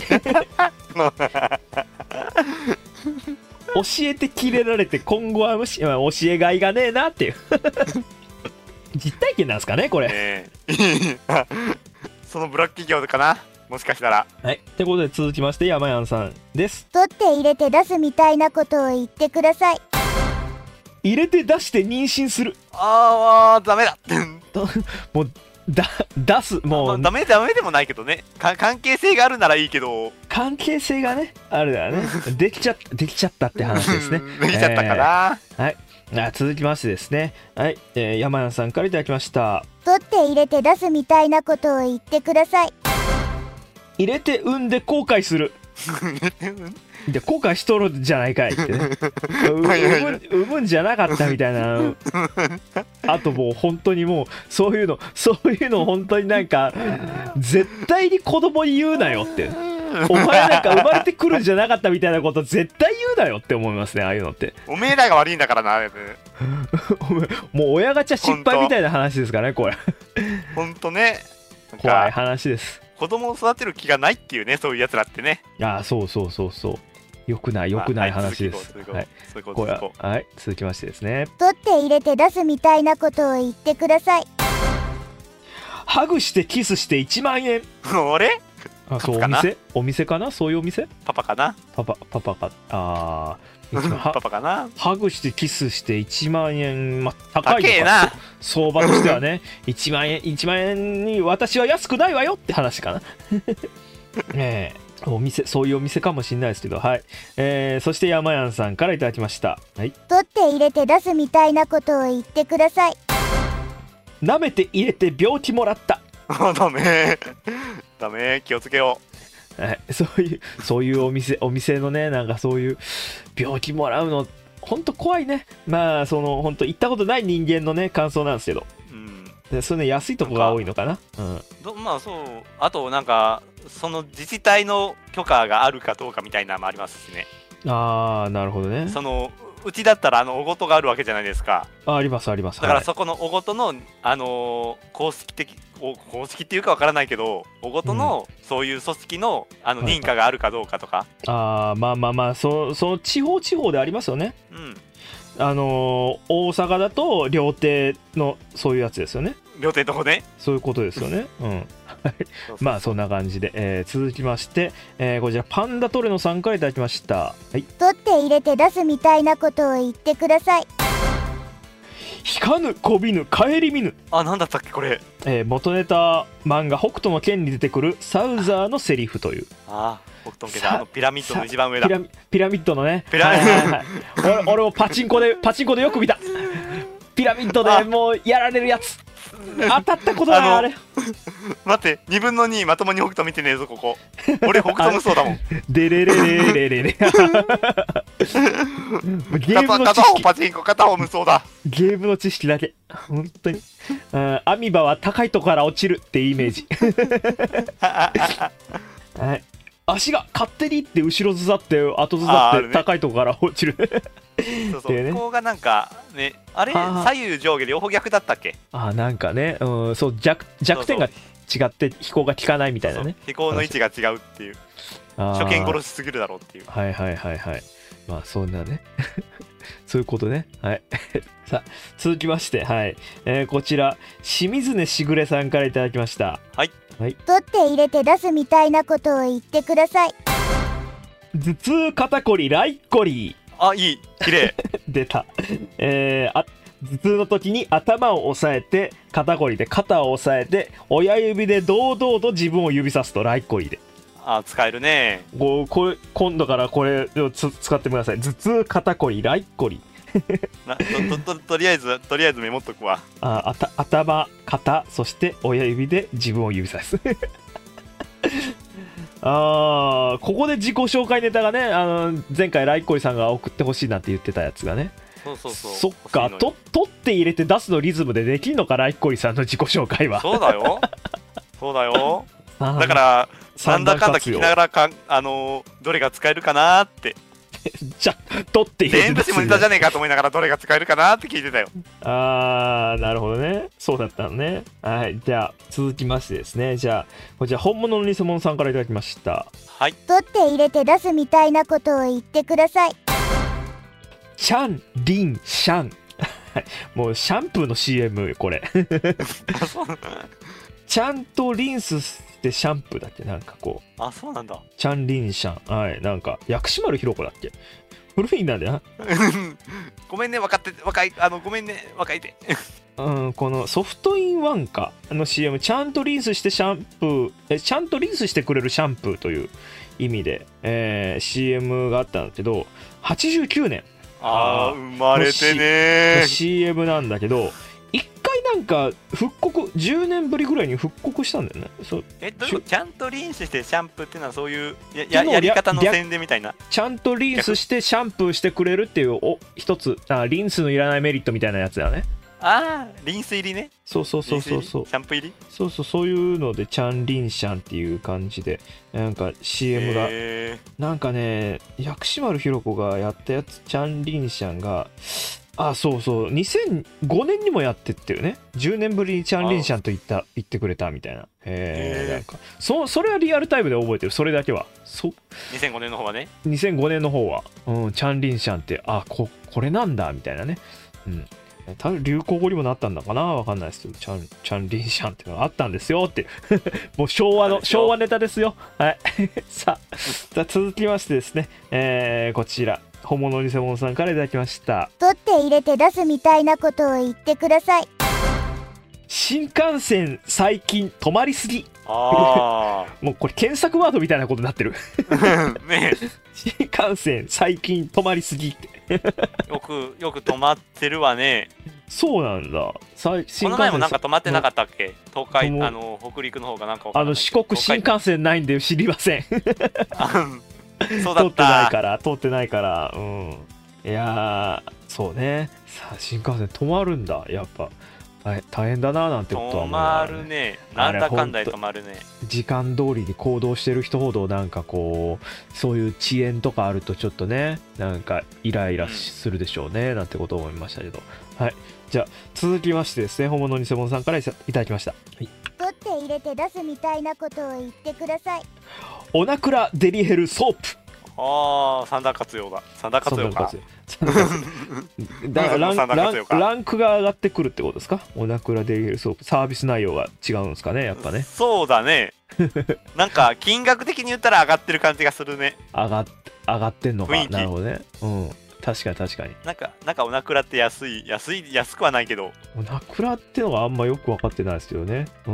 教えて切れられて今後は無視、まあ、教えがいがねえなっていう実体験なんですかねこれ、 えー、そのブラック企業かな、 もしかしたら。 はい。ってことで続きまして山やんさんです。 取って入れて出すみたいなことを言ってください。 入れて出して妊娠する。 あー、ダメだ。 もうだ出すもう、 ダメダメでもないけどね。か関係性があるならいいけど。 関係性がねあるだよね。できちゃできちゃったって話ですね。 できちゃったかな。 えー、はい。あ続きましてですね。はい、えー、山やんさんからいただきました。 取って入れて出すみたいなことを言ってください。 入れて産んで後悔する。で後悔しとるじゃないかいってね。産むんじゃなかったみたいな。あともう本当にもうそういうのそういうの本当になんか絶対に子供に言うなよって。お前なんか生まれてくるんじゃなかったみたいなこと絶対言うなよって思いますね、ああいうのって。 おめえらが悪いんだからな。 もう親ガチャ失敗みたいな話ですからね、これ。 ほんとね。 怖い話です。 子供を育てる気がないっていうね、そういうやつらってね。 ああ、そうそうそうそう。よくない、よくない話です。はい。これはい、続きましてですね。 取って入れて出すみたいなことを言ってください。 ハグしてキスしていちまんえん。 俺？ あ、そう、お店？お店かな？そういうお店？ パパかな？ パパ、パパか。ああ。パパかな？ ハグしてキスしていちまんえん。まあ、高いのかな。 相場としてはね。いちまんえん、いちまんえんに私は安くないわよって話かな。ええ、お店、そういうお店かもしれないですけど、はい。えー、そして山やんさんからいただきました。はい。 取って入れて出すみたいなことを言ってください。 舐めて入れて病気もらった。 あ、ダメダメ、気をつけよう。はい、そういうそういうお店お店のね、なんかそういう病気もらうの本当怖いね。まあその本当行ったことない人間のね感想なんですけど、うん、でそれね安いとこが多いのかな。うん、 どまあそう、あとなんかその自治体の許可があるかどうかみたいなのもありますしね。 ああ、なるほどね。 そのうちだったらあのおごとがあるわけじゃないですか。 あ、ありますあります。 だからそこのおごとの、はい、あのー、公式的公式っていうかわからないけど、おごとの、うん、そういう組織のあの認可があるかどうかとか、はい、 ああ、まあまあまあ、そその地方地方でありますよね。うん、あのー、大阪だと料亭のそういうやつですよね。 料亭とこね。 そういうことですよね。うん。まあそんな感じで、えー、続きまして、えー、こちらパンダトレノさんからいただきました。はい。 取って入れて出すみたいなことを言ってください。 引かぬこびぬ顧みぬ。 あ、なんだったっけこれ。 えー、元ネタ漫画北斗の拳に出てくるサウザーのセリフという。 ああ、北斗の拳、あのピラミッドの一番上だ。 ピラピラミッドのね。ピラミッド、はいはいはい、俺, 俺もパチンコでパチンコでよく見た。ピラミッドでもうやられるやつ。当たったことないあれ。 待って、にぶんのにまともに北斗見てねえぞここ。俺北斗無双だもん。 でれれれれれれ。ゲームの知識、片方パチンコ片方無双だ。 ゲームの知識だけ本当に。アミバは高いとこから落ちるってイメージ。はい、足が勝手にって後ろずさって後ずさって高いとこから落ちる。 そうそう、ね、ここがなんかね、あれ左右上下両方逆だったっけ。 あ、なんかね、うん、そう 弱, 弱点が違って飛行が効かないみたいなね。そうそう、 飛行の位置が違うっていう。初見殺しすぎるだろうっていう。 はいはいはいはい。まあそんなね。そういうことね。はい。さあ続きまして、はい、えー、こちら清水根しぐれさんからいただきました。 はい。 はい、 取って入れて出すみたいなことを言ってください。 頭痛肩こりライコリー。 あ、いい、綺麗。 出た。えー、あ頭痛の時に頭を押さえて、肩こりで肩を押さえて、親指で堂々と自分を指さすとライコリーで。 あ、使えるね。 こうこれ今度からこれをつ使ってください。頭痛肩こりライコリなと, と, と, とりあえずとりあえずメモっとくわ。 ああた頭肩そして親指で自分を指さす。あー、ここで自己紹介ネタがね、あの前回ライコリさんが送ってほしいなんて言ってたやつがね。 そうそうそう。 そっか、と取って入れて出すのリズムでできんのか、ライコリさんの自己紹介は。 そうだよそうだよ。だからなんだかんだ聞きながらか、あのー、どれが使えるかなーってじゃ取って入れて全部下ネタじゃねえかと思いながらどれが使えるかなって聞いてたよ。 あー、なるほどね。そうだったのね。はい、じゃあ続きましてですね、じゃあこちら本物の偽物さんからいただきました。 はい。 取って入れて出すみたいなことを言ってください。 チャンリンシャン。もうシャンプーの シーエム これ。ちゃんとリンスしてシャンプーだっけ、なんかこう。 あ、そうなんだ。 チャンリンシャン、はい、なんか薬師丸ひろ子だっけ。古いんだね。 ごめんね、分かって若い、あのごめんね、若いで。 うん、このソフトインワンかの シーエム、ちゃんとリンスしてシャンプーえちゃんとリンスしてくれるシャンプーという意味で、えー、シーエム があったんだけど、はちじゅうきゅうねん、 ああ生まれてねーシーエム なんだけど、一回なんか復刻、じゅうねんぶりぐらいに復刻したんだよね。そうえどういうこと？ちゃんとリンスしてシャンプーっていうのはそういうや や, やり方の宣伝みたいな。 ちゃんとリンスしてシャンプーしてくれるっていうお一つ、あリンスのいらないメリットみたいなやつだね。 ああ、リンス入りね。 そうそうそうそうそう。 シャンプー入り？ そうそう、そういうので、チャンリンシャンっていう感じで、なんか シーエム が、 えー、なんかね、薬師丸ひろ子がやったやつ、チャンリンシャンが、あ、そうそう、にせんごねんにもやってってるね。じゅうねんぶりにチャンリンシャンと言った、言ってくれたみたいな。へえ、なんか、そ、それはリアルタイムで覚えてる、それだけは。そにせんごねんの方はね。 にせんごねんの方は、うん、チャンリンシャンって、あ、こ、これなんだ、みたいなね。うん。多分流行語にもなったんだかな、わかんないですけど、チャン、チャンリンシャンっていうのがあったんですよってもう昭和の昭和ネタですよ。はいさあ、じゃあ続きましてですね、えー、こちら本物偽物さんからいただきました。 取って入れて出すみたいなことを言ってください。 新幹線最近止まりすぎ。 あもうこれ検索ワードみたいなことになってるね。 新幹線最近止まりすぎってよくよく止まってるわね。 そうなんだ。新幹線この前もなんか止まってなかったっけ？東海、あの北陸の方がなんかあの四国新幹線ないんで知りませんそうだった。通ってないから通ってないからうん。いやーそうね。さあ新幹線止まるんだやっぱ。はい、大変だななんてことは思う、ね、止まるね。なんだかんだで止まるね。 時間通りに行動してる人ほどなんかこうそういう遅延とかあるとちょっとねなんかイライラするでしょうね、うん、なんてことを思いましたけど。はい、じゃあ続きましてですね、本物偽物さんからいただきました。はい、 取って入れて出すみたいなことを言ってください。 オナクラデリヘルソープ。 ああ、サンダー活用だ。サンダー活用か。 だからランランランクが上がってくるってことですか？オナクラデリヘルソープ、サービス内容が違うんですかね、やっぱね。 そうだね。なんか金額的に言ったら上がってる感じがするね。 上がっ上がってんのか。なるほどね。うん。確かに確かに。 なんかなんかオナクラって安い安い安くはないけど。 オナクラってのがあんまよく分かってないですけどね。うん。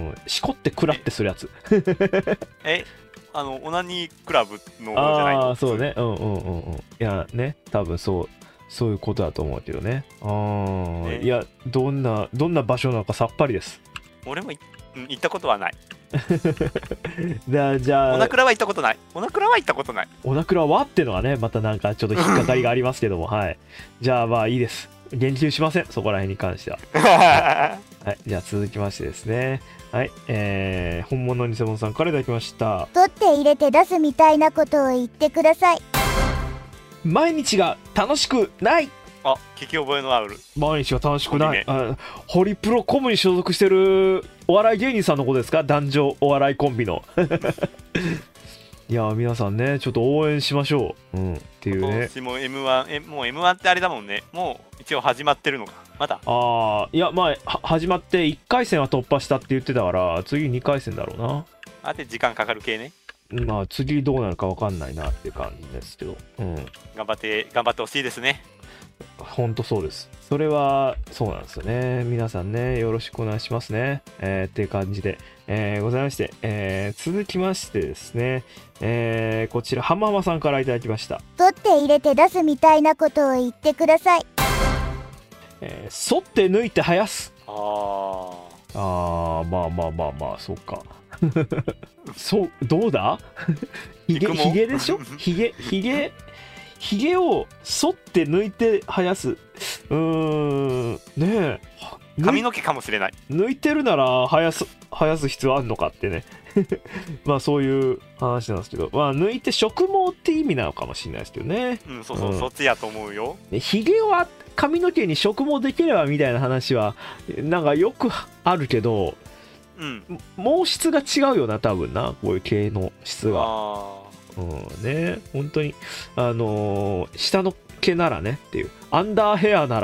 しこってクラってするやつ。 え。あのオナニークラブのじゃないの？ ああそうね。うんうんうんうん。いやね、多分そうそういうことだと思うけどね。ああ、ね、いやどんなどんな場所なのかさっぱりです。 俺も行ったことはない。 じゃあじゃあオナクラは行ったことない。オナクラは行ったことない。 オナクラはっていうのはねまたなんかちょっと引っかかりがありますけどもはい。じゃあまあいいです。言及しません、そこら辺に関しては。はい、はい、じゃあ続きましてですね。はい、えー、本物偽物さんからいただきました。 取って入れて出すみたいなことを言ってください。 毎日が楽しくない。 あ、聞き覚えのある。 毎日が楽しくない。あ、ホリプロコムに所属してるお笑い芸人さんのことですか？男女お笑いコンビの。いや皆さんねちょっと応援しましょう、うん、っていうね。 今年も エムワン えもう エムワン ってあれだもんね。もう一応始まってるのかまだ。 ああいやまあ始まっていっかい戦は突破したって言ってたから次にかい戦だろうな。 あで時間かかる系ね。 まあ次どうなるか分かんないなっていう感じですけど、うん、 頑張って頑張ってほしいですね。 ほんとそうです。それはそうなんですよね。皆さんねよろしくお願いしますね、えー、っていう感じで、えー、ございまして、えー、続きましてですね、えー、こちら浜浜さんからいただきました。 取って入れて出すみたいなことを言ってください。 えー、反って抜いて生やす。 ああーまあまあまあまあそうか。そうどうだ？ひげひげでしょ？ひげひげひげを剃って抜いて生やす。うーんねえ髪の毛かもしれない。 抜いてるなら生やす生やす必要あるのかってね。まあそういう話なんですけど、まあ抜いて植毛って意味なのかもしれないですけどね。 うんそうそう、うん、そっちやと思うよ。 ひげは髪の毛に植毛できればみたいな話はなんかよくあるけど、 うん、 毛質が違うよな多分な、こういう毛の質が。あうんね本当にあのー、下の毛ならねっていうアンダーヘアなら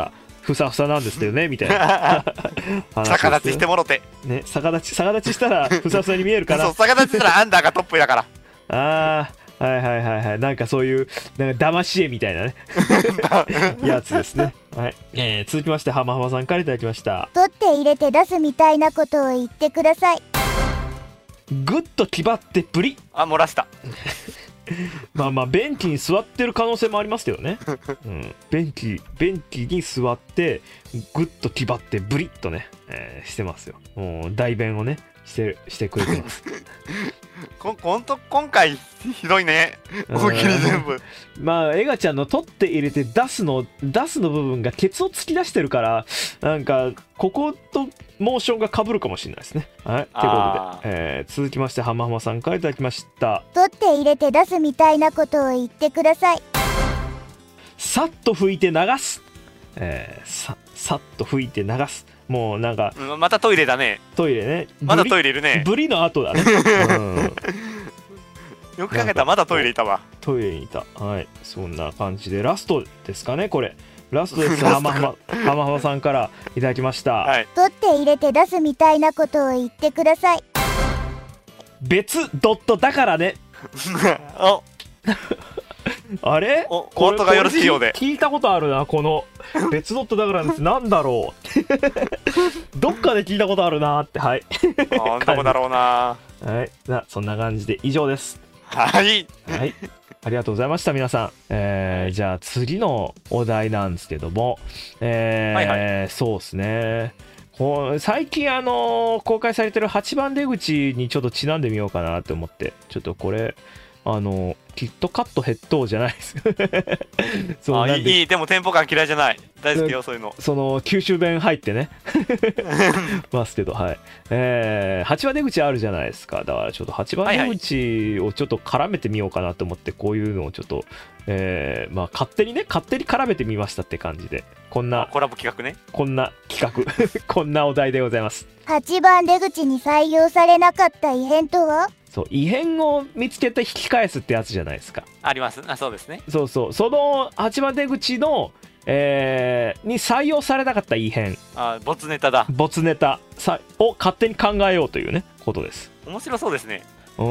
ふさふさなんですけどねみたいな逆立ちしてもろてね、逆立ち逆立ちしたらふさふさに見えるかな。 そう逆立ちしたらアンダーがトップだからああはいはいはいはい、なんかそういうなんか騙し絵みたいなねやつですね。はい、えー、続きまして浜浜さんからいただきました。 取って入れて出すみたいなことを言ってください。 グッと気張ってプリ。 あ、漏らしたまあまあベンチに座ってる可能性もありますけどね、うん、ベンチベンチに座ってグッと気張ってブリッとね、えー、してますよ。もう代弁をねしてしてくれてますこほんと今回ひどいね、大喜利全部。 まあエガちゃんの取って入れて出すの出すの部分がケツを突き出してるから、なんかこことモーションが被るかもしれないですね。はい、ということで、えー、続きまして浜浜さんからいただきました。 取って入れて出すみたいなことを言ってください。 さっと拭いて流す、えー、さ, さっと拭いて流す。もうなんか、 うん、またトイレだね。 トイレね。 まだトイレいるね。 ブリの後だね、うん、 よく考えたらまだトイレいたわ。 トイレにいた。はい、そんな感じでラストですかね。これラストです。浜浜浜浜さんからいただきました。 はい、 取って入れて出すみたいなことを言ってください。 別ドットだからねおあれお音がよろしいようで聞いたことあるな、この別ドットだからです。なんだろうどっかで聞いたことあるなって。はい、 あどこだろうな。 はい、なそんな感じで以上です。 はいはい、ありがとうございました皆さん。えー、じゃあ次のお題なんですけども、えーはいはい、そうですね、こう最近あのー、公開されてるはちばん出口にちょっとちなんでみようかなって思って、ちょっとこれあのキットカットヘッドじゃないですそうあいい、いい、でもテンポ感嫌いじゃない、大好きよそういうの。 その九州弁入ってねますけど、はい、えー、はちばん出口あるじゃないですか。だからちょっとはちばん出口をちょっと絡めてみようかなと思って、こういうのをちょっと、えー、まあ勝手にね勝手に絡めてみましたって感じで、こんなコラボ企画ね、 こんな企画こんなお題でございます。 はちばん出口に採用されなかった異変とは？ そう異変を見つけて引き返すってやつじゃないですか。 あります。あ、そうですね。 そうそう、そのはちばん出口の、えー、に採用されなかった異変、 あ、ボツネタだ。 ボツネタさを勝手に考えようというねことです。 面白そうですね。 うん、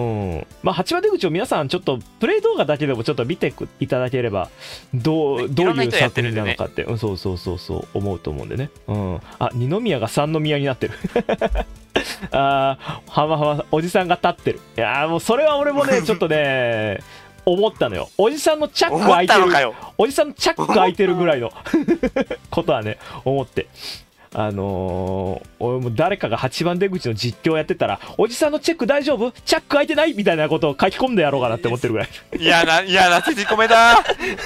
まあはちばん出口を皆さんちょっとプレイ動画だけでもちょっと見ていただければどう、ね、どういう作品なのかって、うん、そうそうそうそう思うと思うんでね。うん、あ、二宮が三宮になってるあー、はまはまおじさんが立ってる。いやーもうそれは俺もねちょっとね思ったのよ。おじさんのチャック開いてる、おじさんのチャック開いてるぐらいのことはね思って、あのー、俺も誰かがはちばん出口の実況やってたら、おじさんのチェック大丈夫？チャック開いてない？みたいなことを書き込んでやろうかなって思ってるぐらい。 いやな、いやな、縮こめだ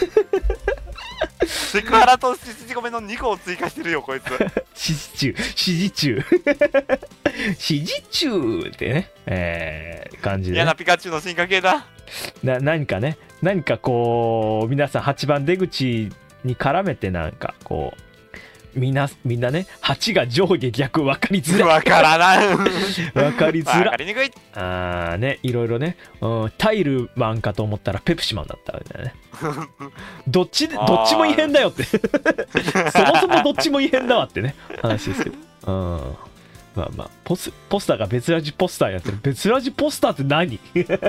セクハラと縮こめのにこを追加してるよこいつ。 指示中指示中指示中ってね、えー、感じで、ね、 嫌なピカチュウの進化系だ。 な何かね、何かこう皆さんはちばん出口に絡めてなんかこうみんなみんなね、はちが上下逆分かりづらい。 分からない分かりづらい。 分かりにくい。 あーね、いろいろね、うん、タイルマンかと思ったらペプシマンだったみたいなね。どっちでどっちも異変だよってそもそもどっちも異変だわってね話ですけど、うん、まあまあポスポスターが別ラジポスターやってる。別ラジポスターって何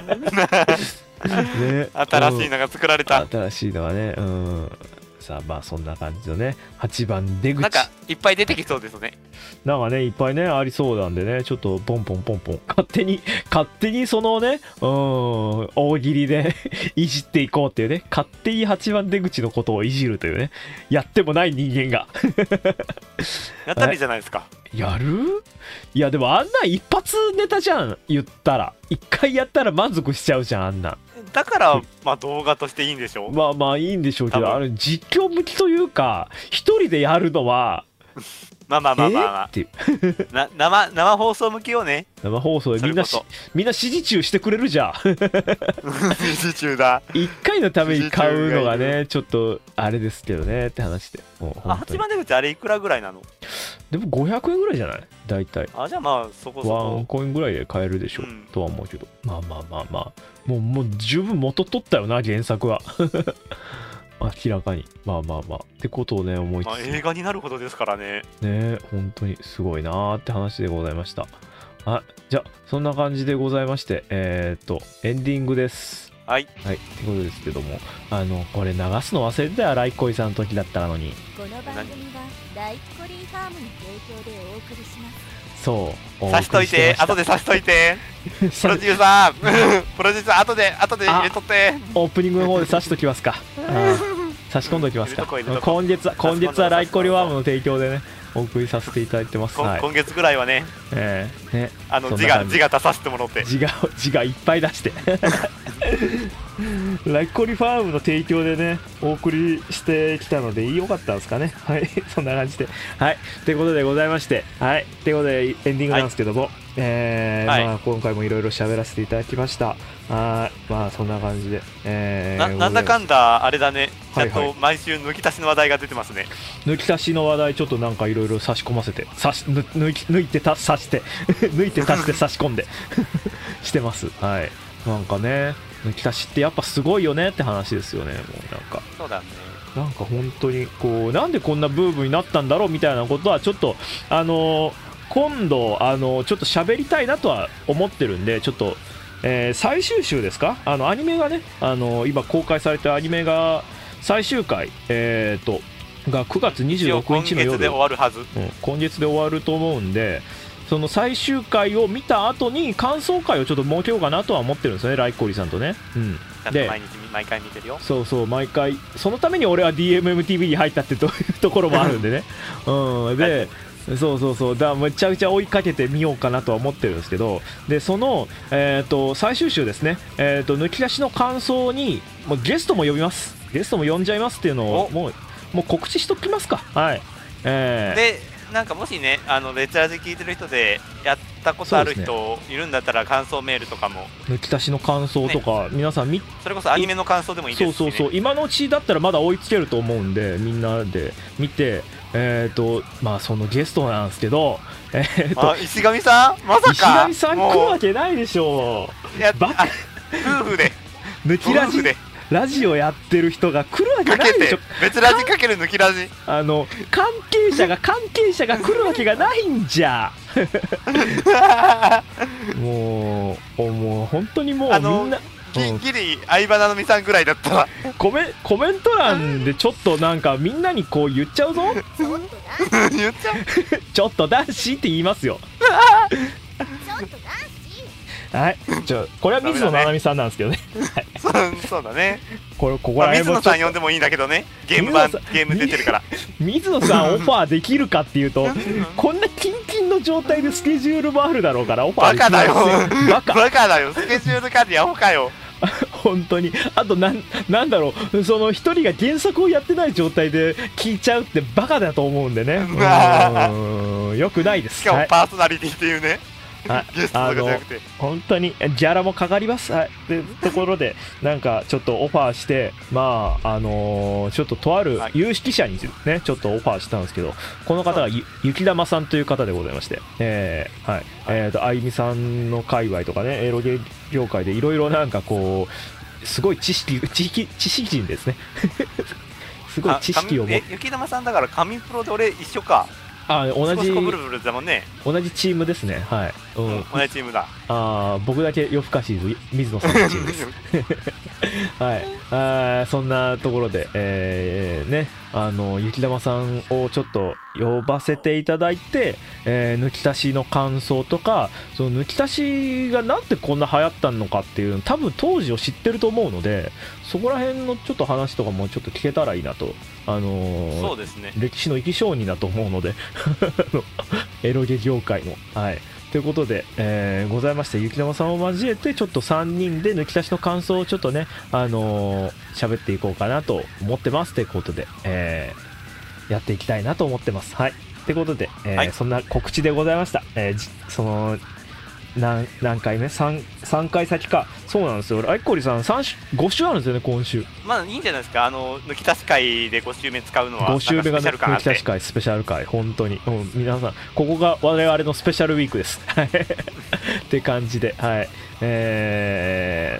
ね、 新しいのが作られた、 うん、新しいのはね、うん、さあまあそんな感じのねはちばん出口なんかいっぱい出てきそうですね。 なんかねいっぱいねありそうなんでね、ちょっとポンポンポンポン勝手に勝手にそのね、うん、大喜利でいじっていこうっていうね、勝手にはちばん出口のことをいじるというね、やってもない人間がやったらいいじゃないですか。 やる？いやでもあんな一発ネタじゃん、言ったら一回やったら満足しちゃうじゃん、あんな。 だからまあ動画としていいんでしょう。 まあまあいいんでしょうけど、あれ実況向きというか一人でやるのはまあまあまあまあまあ、えー、な生生放送向きをね、 生放送でみんなみんな指示中してくれるじゃん指示中だ。 いっかいのために買うのがねちょっとあれですけどねって話で。 もうあはちばん出口あれいくらぐらいなの？ でもごひゃくえんぐらいじゃない大体。 あ、じゃあまあそこそこワンコインぐらいで買えるでしょ、うん、とは思うけど、まあまあまあまあもうもう十分元取ったよな原作は明らかに。まあまあまあ。ってことをね、思いつつ。 まあ、映画になるほどですからね。 ね、本当にすごいなーって話でございました。あ、じゃあ、そんな感じでございまして、えー、っと、エンディングです。 はい。 はい。ってことですけども、あの、これ流すの忘れてたよ、ライコイさんの時だったのに。 この番組は、ライコリーファームの提供でお送りします。 そう。 刺しといて、後で刺しといて。プロデューサー、プロデューサー、後で、後で入れとって。 オープニングの方で刺しときますか。差し込んでおきますか。今月は、今月はライコリワームの提供でね、お送りさせていただいてます。 はい、今月ぐらいはね、 えー、ね、 あの字が字が出させてもらって、 字が字がいっぱい出して、ライコリファームの提供でね、お送りしてきたのでよかったんですかね。はい、そんな感じで、はい、ということでございまして、はい、ということでエンディングなんですけども、はい、えーはい、まあ今回もいろいろ喋らせていただきました。はい、まあそんな感じで、えー、 な, なんだかんだあれだね、ちゃんと毎週抜き足しの話題が出てますね。 抜き足しの話題ちょっとなんかいろいろ差し込ませて、差し抜抜き抜いてた刺して抜いて足して差し込んでしてます。はい、なんかね、抜き足しってやっぱすごいよねって話ですよね。もうなんかそうだね。 なんか本当にこうなんでこんなブームになったんだろうみたいなことはちょっとあのー、今度あのー、ちょっと喋りたいなとは思ってるんで、ちょっと、えー、最終週ですか、あのアニメがね、あのー、今公開されてるアニメが最終回、えーとがくがつにじゅうろくにちの夜、 今月で終わるはず、うん、 今月で終わると思うんで、その最終回を見た後に感想会をちょっと設けようかなとは思ってるんですよね、ライコリさんとね。うん、 で毎日毎回見てるよ。 そうそう、毎回そのために俺は ディーエムエムティーブイ に入ったってというところもあるんでね。うん、でそうそうそう、だめちゃくちゃ追いかけてみようかなとは思ってるんですけど、でその、えー、と最終週ですね、えー、と抜き出しの感想にもうゲストも呼びます、ゲストも呼んじゃいますっていうのをもうもう告知しときますか。はい、えー、 でなんかもしね、あのレッチャージ聞いてる人でやったことある人いるんだったら、感想メールとかも、 抜き出しの感想とか、ね、皆さんみそれこそアニメの感想でもいいですし、ね、 そうそうそう、今のうちだったらまだ追いつけると思うんで、みんなで見て、えーとまあそのゲストなんですけど、えー、とあ石上さん、まさか石上さん来るわけないでしょう。 いやバカ夫婦で抜きラジでラジオやってる人が来るわけないでしょ。 別ラジかける抜きラジ、 あの関係者が関係者が来るわけがないんじゃ。もうもう本当にもうみんなギギリ相葉ななみさんぐらいだったらコメコメント欄でちょっとなんかみんなにこう言っちゃうぞ。 言っちゃうちょっと男子って言いますよ。 ちょっと男子、 はい、じゃあこれは水野七海さんなんですけどね。 そうそうだね。 これここら辺も、まあ、水野さん呼んでもいいんだけどね。ゲーム版ゲーム出てるから。 水野さんオファーできるかっていうと、こんなキンキンの状態でスケジュールもあるだろうからオファーできないですよ。 バカだよ。バカバカだよ。スケジュール管理アホかよ。 本当に。あとなんなんだろう、その一人が原作をやってない状態で聞いちゃうってバカだと思うんでね。うん、よくないです。 しかもパーソナリティっていうね。はいはい、 ゲストとかじゃなくて本当にギャラもかかります。はい、でところでなんかちょっとオファーして、まああのー、ちょっととある有識者にねちょっとオファーしたんですけど、この方がゆ雪玉さんという方でございまして、えー、はい、えーとあゆみさんの界隈とかね、エロゲー業界でいろいろなんかこうすごい知識知識知識人ですね。すごい知識を持って、 雪玉さんだから神プロで俺一緒か。 あ、同じブルブルだもんね。 同じチームですね。はい、 うん、同じチームだ。 あ、僕だけ夜更かし水野さんのチームです。はい、あ、そんなところで、えー、ね、あの雪玉さんをちょっと呼ばせていただいて、えー、抜き足しの感想とか、その抜き足しがなんでこんな流行ったのかっていうの多分当時を知ってると思うので、そこら辺のちょっと話とかもちょっと聞けたらいいなと。あのー、 そうですね、 歴史の生き証人だと思うのでエロゲ業界の、はいということで、えー、ございまして、雪玉さんを交えてちょっとさんにんで抜き出しの感想をちょっとね、あのー、喋っていこうかなと思ってますということで、えー、やっていきたいなと思ってます。はいということで、えーはい、そんな告知でございました。えー、その何, 何回目 3, 3回先か。そうなんですよ。ライコリさんご週あるんですよね、今週。 まあいいんじゃないですか。あの抜き足し会でご週目使うのはご週目が抜き足し会スペシャル会、本当にもう皆さんここが我々のスペシャルウィークですって感じで、はい、えー、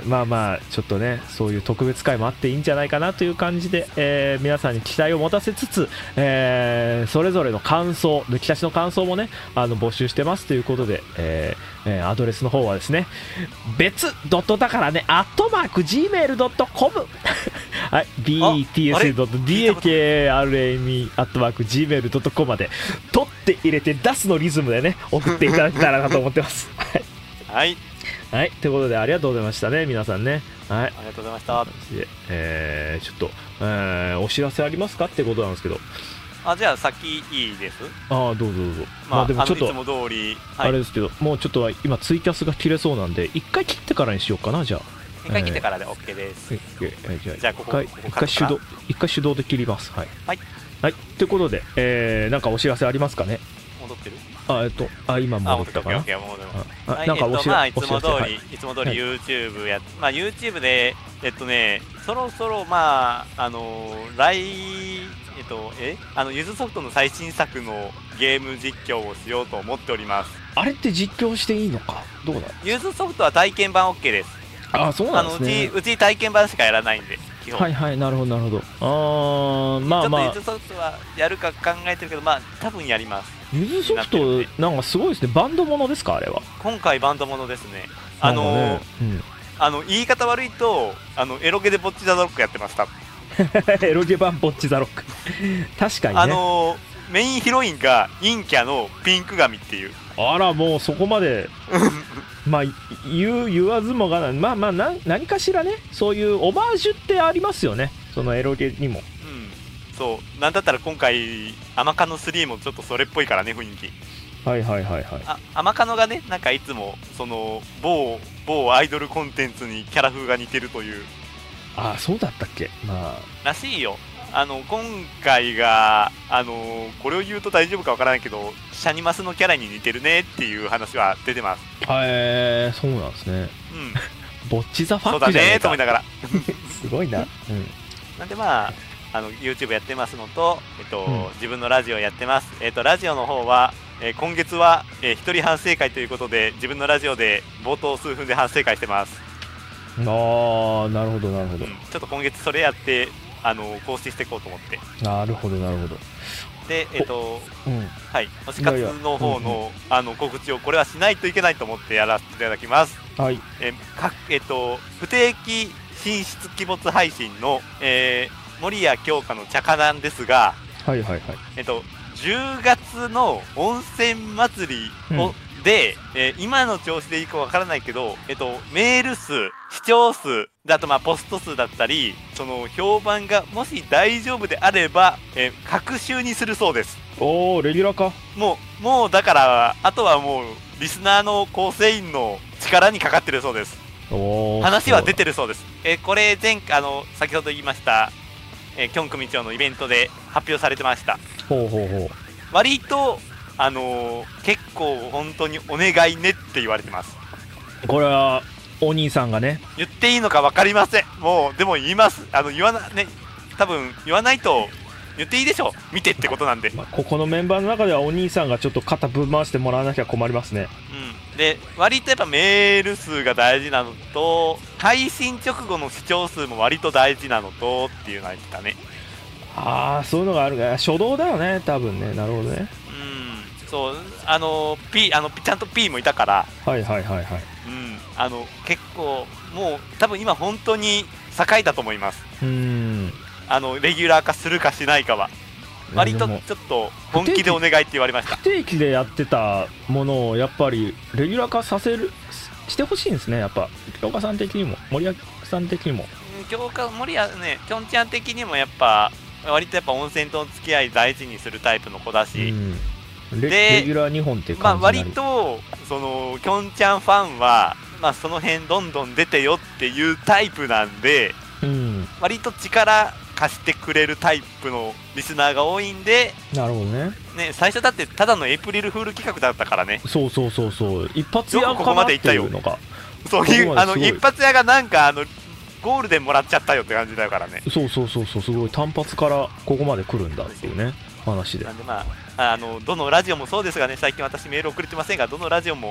まあまあちょっとねそういう特別会もあっていいんじゃないかなという感じで、えー、皆さんに期待を持たせつつ、えー、それぞれの感想抜き出しの感想もねあの募集してますということで、えーえー、アドレスの方はですね別ドットだからねアットマーク ジーメールドットコム はい ビーティーエスドットディーエーケーアールエーエムイー アットマーク ジーメールドットコム まで取って入れて出すのリズムでね送っていただけたらなと思ってますはいはい、ということでありがとうございましたね皆さんね。はい、ありがとうございました。 で、えー、ちょっと、えー、お知らせありますかってことなんですけど。 あ、じゃあ先いいです。 ああ、どうぞどうぞ。 まあ、まあ、でもちょっといつも通り、 はい、あれですけど、もうちょっと今ツイキャスが切れそうなんで一回切ってからにしようかな。じゃあ一回切ってからで OK です、えーえー、じゃあ、じゃあここ一回、 回手動一回手動で切ります。はいはい、 はい、ということで、えー、なんかお知らせありますかね。 戻ってる？ あ、えっと、あ、今戻ったかな。 はい、なんかお知らせ、まあ、いつも通り、はい、いつも通り YouTube や、はい、まあ YouTube で、えっとね、そろそろまああの来、えっとえ、あのユズソフトの最新作のゲーム実況をしようと思っております。 あれって実況していいのか、どうだ。 ユズソフトは体験版 OK です。 あ、そうなんですね。 あのうちうち体験版しかやらないんで。 はいはい、なるほどなるほど。あー、まあまあちょっとユズソフトはやるか考えてるけど、まあ多分やります。 ユズソフトなんかすごいですね。バンドものですかあれは。 今回バンドものですね。あのーね、うん、あの言い方悪いとあのエロゲでボッチザロックやってました。 エロゲ版ボッチザロック確かにね。 あのー、メインヒロインが陰キャのピンク髪っていう。 あら、もうそこまでまあ言う言わずもがな、まあまあな何かしらね、そういうオマージュってありますよね、そのエロゲにも。 うん、そうなんだったら今回アマカノスリーもちょっとそれっぽいからね、雰囲気。 はいはいはいはい。 あ、アマカノがね、なんかいつもその某某アイドルコンテンツにキャラ風が似てるという。 ああ、そうだったっけ。まあらしいよ。あの今回があのこれを言うと大丈夫かわからないけど、シャニマスのキャラに似てるねっていう話は出てます。 へえー、そうなんですね。 うんぼっちザファックじゃねえか。 そうだねと思いながらすごいな。うん、 なんでまああの YouTube やってますのと、えっとうん、自分のラジオやってます。えっとラジオの方は、えー、今月は、えー、一人反省会ということで、自分のラジオで冒頭数分で反省会してます。 あー、なるほどなるほど、うん、 ちょっと今月それやってあの更新していこうと思って。 なるほどなるほど。 でえっ、ー、と、うん、はい推し活の方の、うんうん、あの告知をこれはしないといけないと思ってやらせていただきます。 はい。 えー、かえっ、ー、と不定期進出鬼没配信の、えー、森谷京香の茶化なんですが、 はいはいはい。 えっ、ー、とじゅうがつの温泉祭りを、うんで、えー、今の調子でいいかわからないけど、えっと、メール数、視聴数、あとまあポスト数だったり、その評判がもし大丈夫であれば、えー、隔週にするそうです。 おー、レギュラーか。 もう、もうだから、あとはもう、リスナーの構成員の力にかかってるそうです。 おー、 話は出てるそうです。えー、これ前、あの、先ほど言いました、えー、キョン組長のイベントで発表されてました。 ほうほうほう。 割と、あのー、結構本当にお願いねって言われてます。 これはお兄さんがね、 言っていいのか分かりません。もうでも言います。あの言わなね、多分言わないと言っていいでしょう、見てってことなんで、 まあ、ここのメンバーの中ではお兄さんがちょっと肩ぶん回してもらわなきゃ困りますね。 うん、で割とやっぱメール数が大事なのと、配信直後の視聴数も割と大事なのとっていうのが言ってたね。 ああ、そういうのがあるね。初動だよね多分ね。なるほどね。 そう、あの P あのちゃんと P もいたから、 はいはいはいはい、 うん、あの結構もう多分今本当に栄えたと思います。 うーん、 あのレギュラー化するかしないかは割とちょっと本気でお願いって言われました。 不定期でやってたものをやっぱりレギュラー化させるしてほしいんですね。やっぱ京香さん的にも森脇さん的にも、 京香森谷ね、きょんちゃん的にもやっぱ割とやっぱ温泉との付き合い大事にするタイプの子だし、 うんレ, レギュラーにほんっていう感じ、 まあ、割とそのきょんちゃんファンは、まあ、その辺どんどん出てよっていうタイプなんで、 うん、 割と力貸してくれるタイプのリスナーが多いんで。 なるほど ね, ね最初だってただのエイプリルフール企画だったからね。 そうそうそうそう、一発屋かなっていうのが、 そういうあの一発屋がなんかあのゴールデンもらっちゃったよって感じだからね。 そうそうそうそう、すごい単発からここまで来るんだっていうね話で。 なんでまああのどのラジオもそうですがね、最近私メール送れてませんが、どのラジオも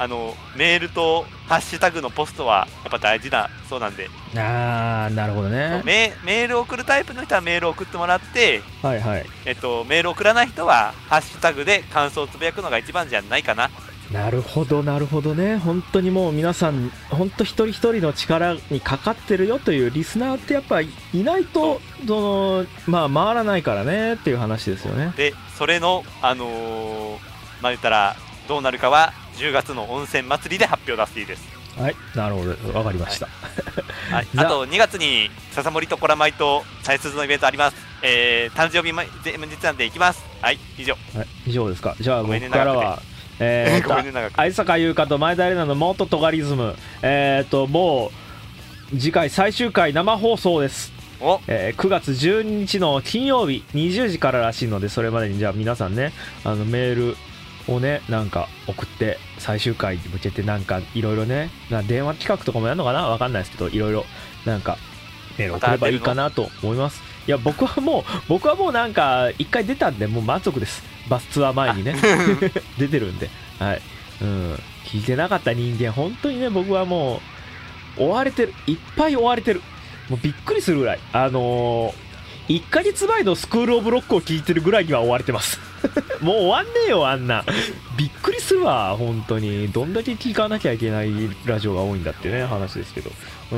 あのメールとハッシュタグのポストはやっぱ大事なそうなんで。 あー、なるほどね。 メメールを送るタイプの人はメールを送ってもらって、 はいはい、 えっと、メールを送らない人はハッシュタグで感想をつぶやくのが一番じゃないかな。 なるほどなるほどね。本当にもう皆さん本当一人一人の力にかかってるよというリスナーってやっぱいないとその、まあ、回らないからねっていう話ですよね。 でそれのあのー、まあ言ったらどうなるかはじゅうがつの温泉祭りで発表出していいです。 はい、なるほど、わかりました、 はいはい、あとにがつに笹森とコラマイとサイスズのイベントあります。えー、誕生日前日なんで行きます。はい以上、 はい、以上ですか。じゃあ僕からはえー、と相坂優香と前田玲奈のモートトガリズム、えー、ともう次回最終回生放送です。えー、くがつじゅうににちの金曜日にじゅうじかららしいので、それまでにじゃあ皆さんね、あのメールをねなんか送って最終回に向けてなんかいろいろね、な電話企画とかもやるのかな、わかんないですけど、いろいろなんかメール送ればいいかなと思います。いや僕はもう僕はもうなんかいっかい出たんでもう満足です。バスツアー前にね出てるんで、はい、うん、聞いてなかった人間本当にね、僕はもう追われてる、いっぱい追われてる、もうびっくりするぐらい、あのー、いっかげつまえのスクールオブロックを聞いてるぐらいには追われてますもう終わんねえよあんな、びっくりするわ本当に、どんだけ聞かなきゃいけないラジオが多いんだってね話ですけど、うん、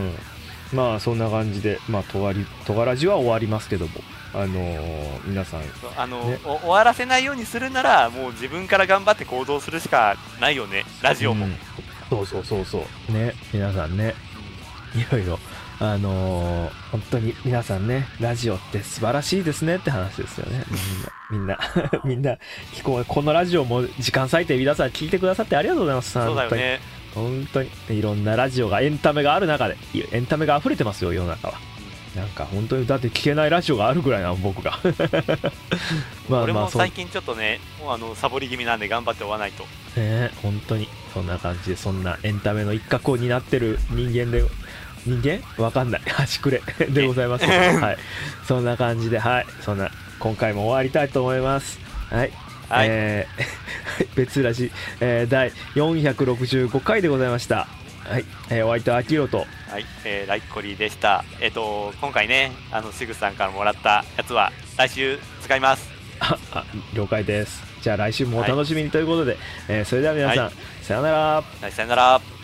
まあそんな感じで、まあとがりとがらじは終わりますけども、あのー、皆さん、 あのーね、終わらせないようにするならもう自分から頑張って行動するしかないよね、ラジオも、うん、 そうそうそうそうね、皆さんね、いろいろあのー、本当に皆さんね、ラジオって素晴らしいですねって話ですよね。みんなみんなみんな聞こう、このラジオも時間割いて皆さん聞いてくださってありがとうございます。 そうだよね、 本当にいろんなラジオが、エンタメがある中でエンタメが溢れてますよ世の中は。なんか本当にだって聞けないラジオがあるぐらいなの僕がまあ俺も最近ちょっとね、もうあのサボり気味なんで頑張って追わないとね。本当にそんな感じで、そんなエンタメの一角を担ってる人間で、人間わかんない端くれでございます、はい、そんな感じで、はい、そんな今回も終わりたいと思います。はい、はい、えー、別ラジ、えー、だいよんひゃくろくじゅうごかいでございました。はい、えー、お相手はアキロと、 はい、えー、ライコリーでした。えっ、ー、と今回ね、あのシグさんからもらったやつは来週使います。 ああ了解です。じゃあ来週もお楽しみにということで、はい、えー、それでは皆さん、はい、さよなら。 はい、さよなら。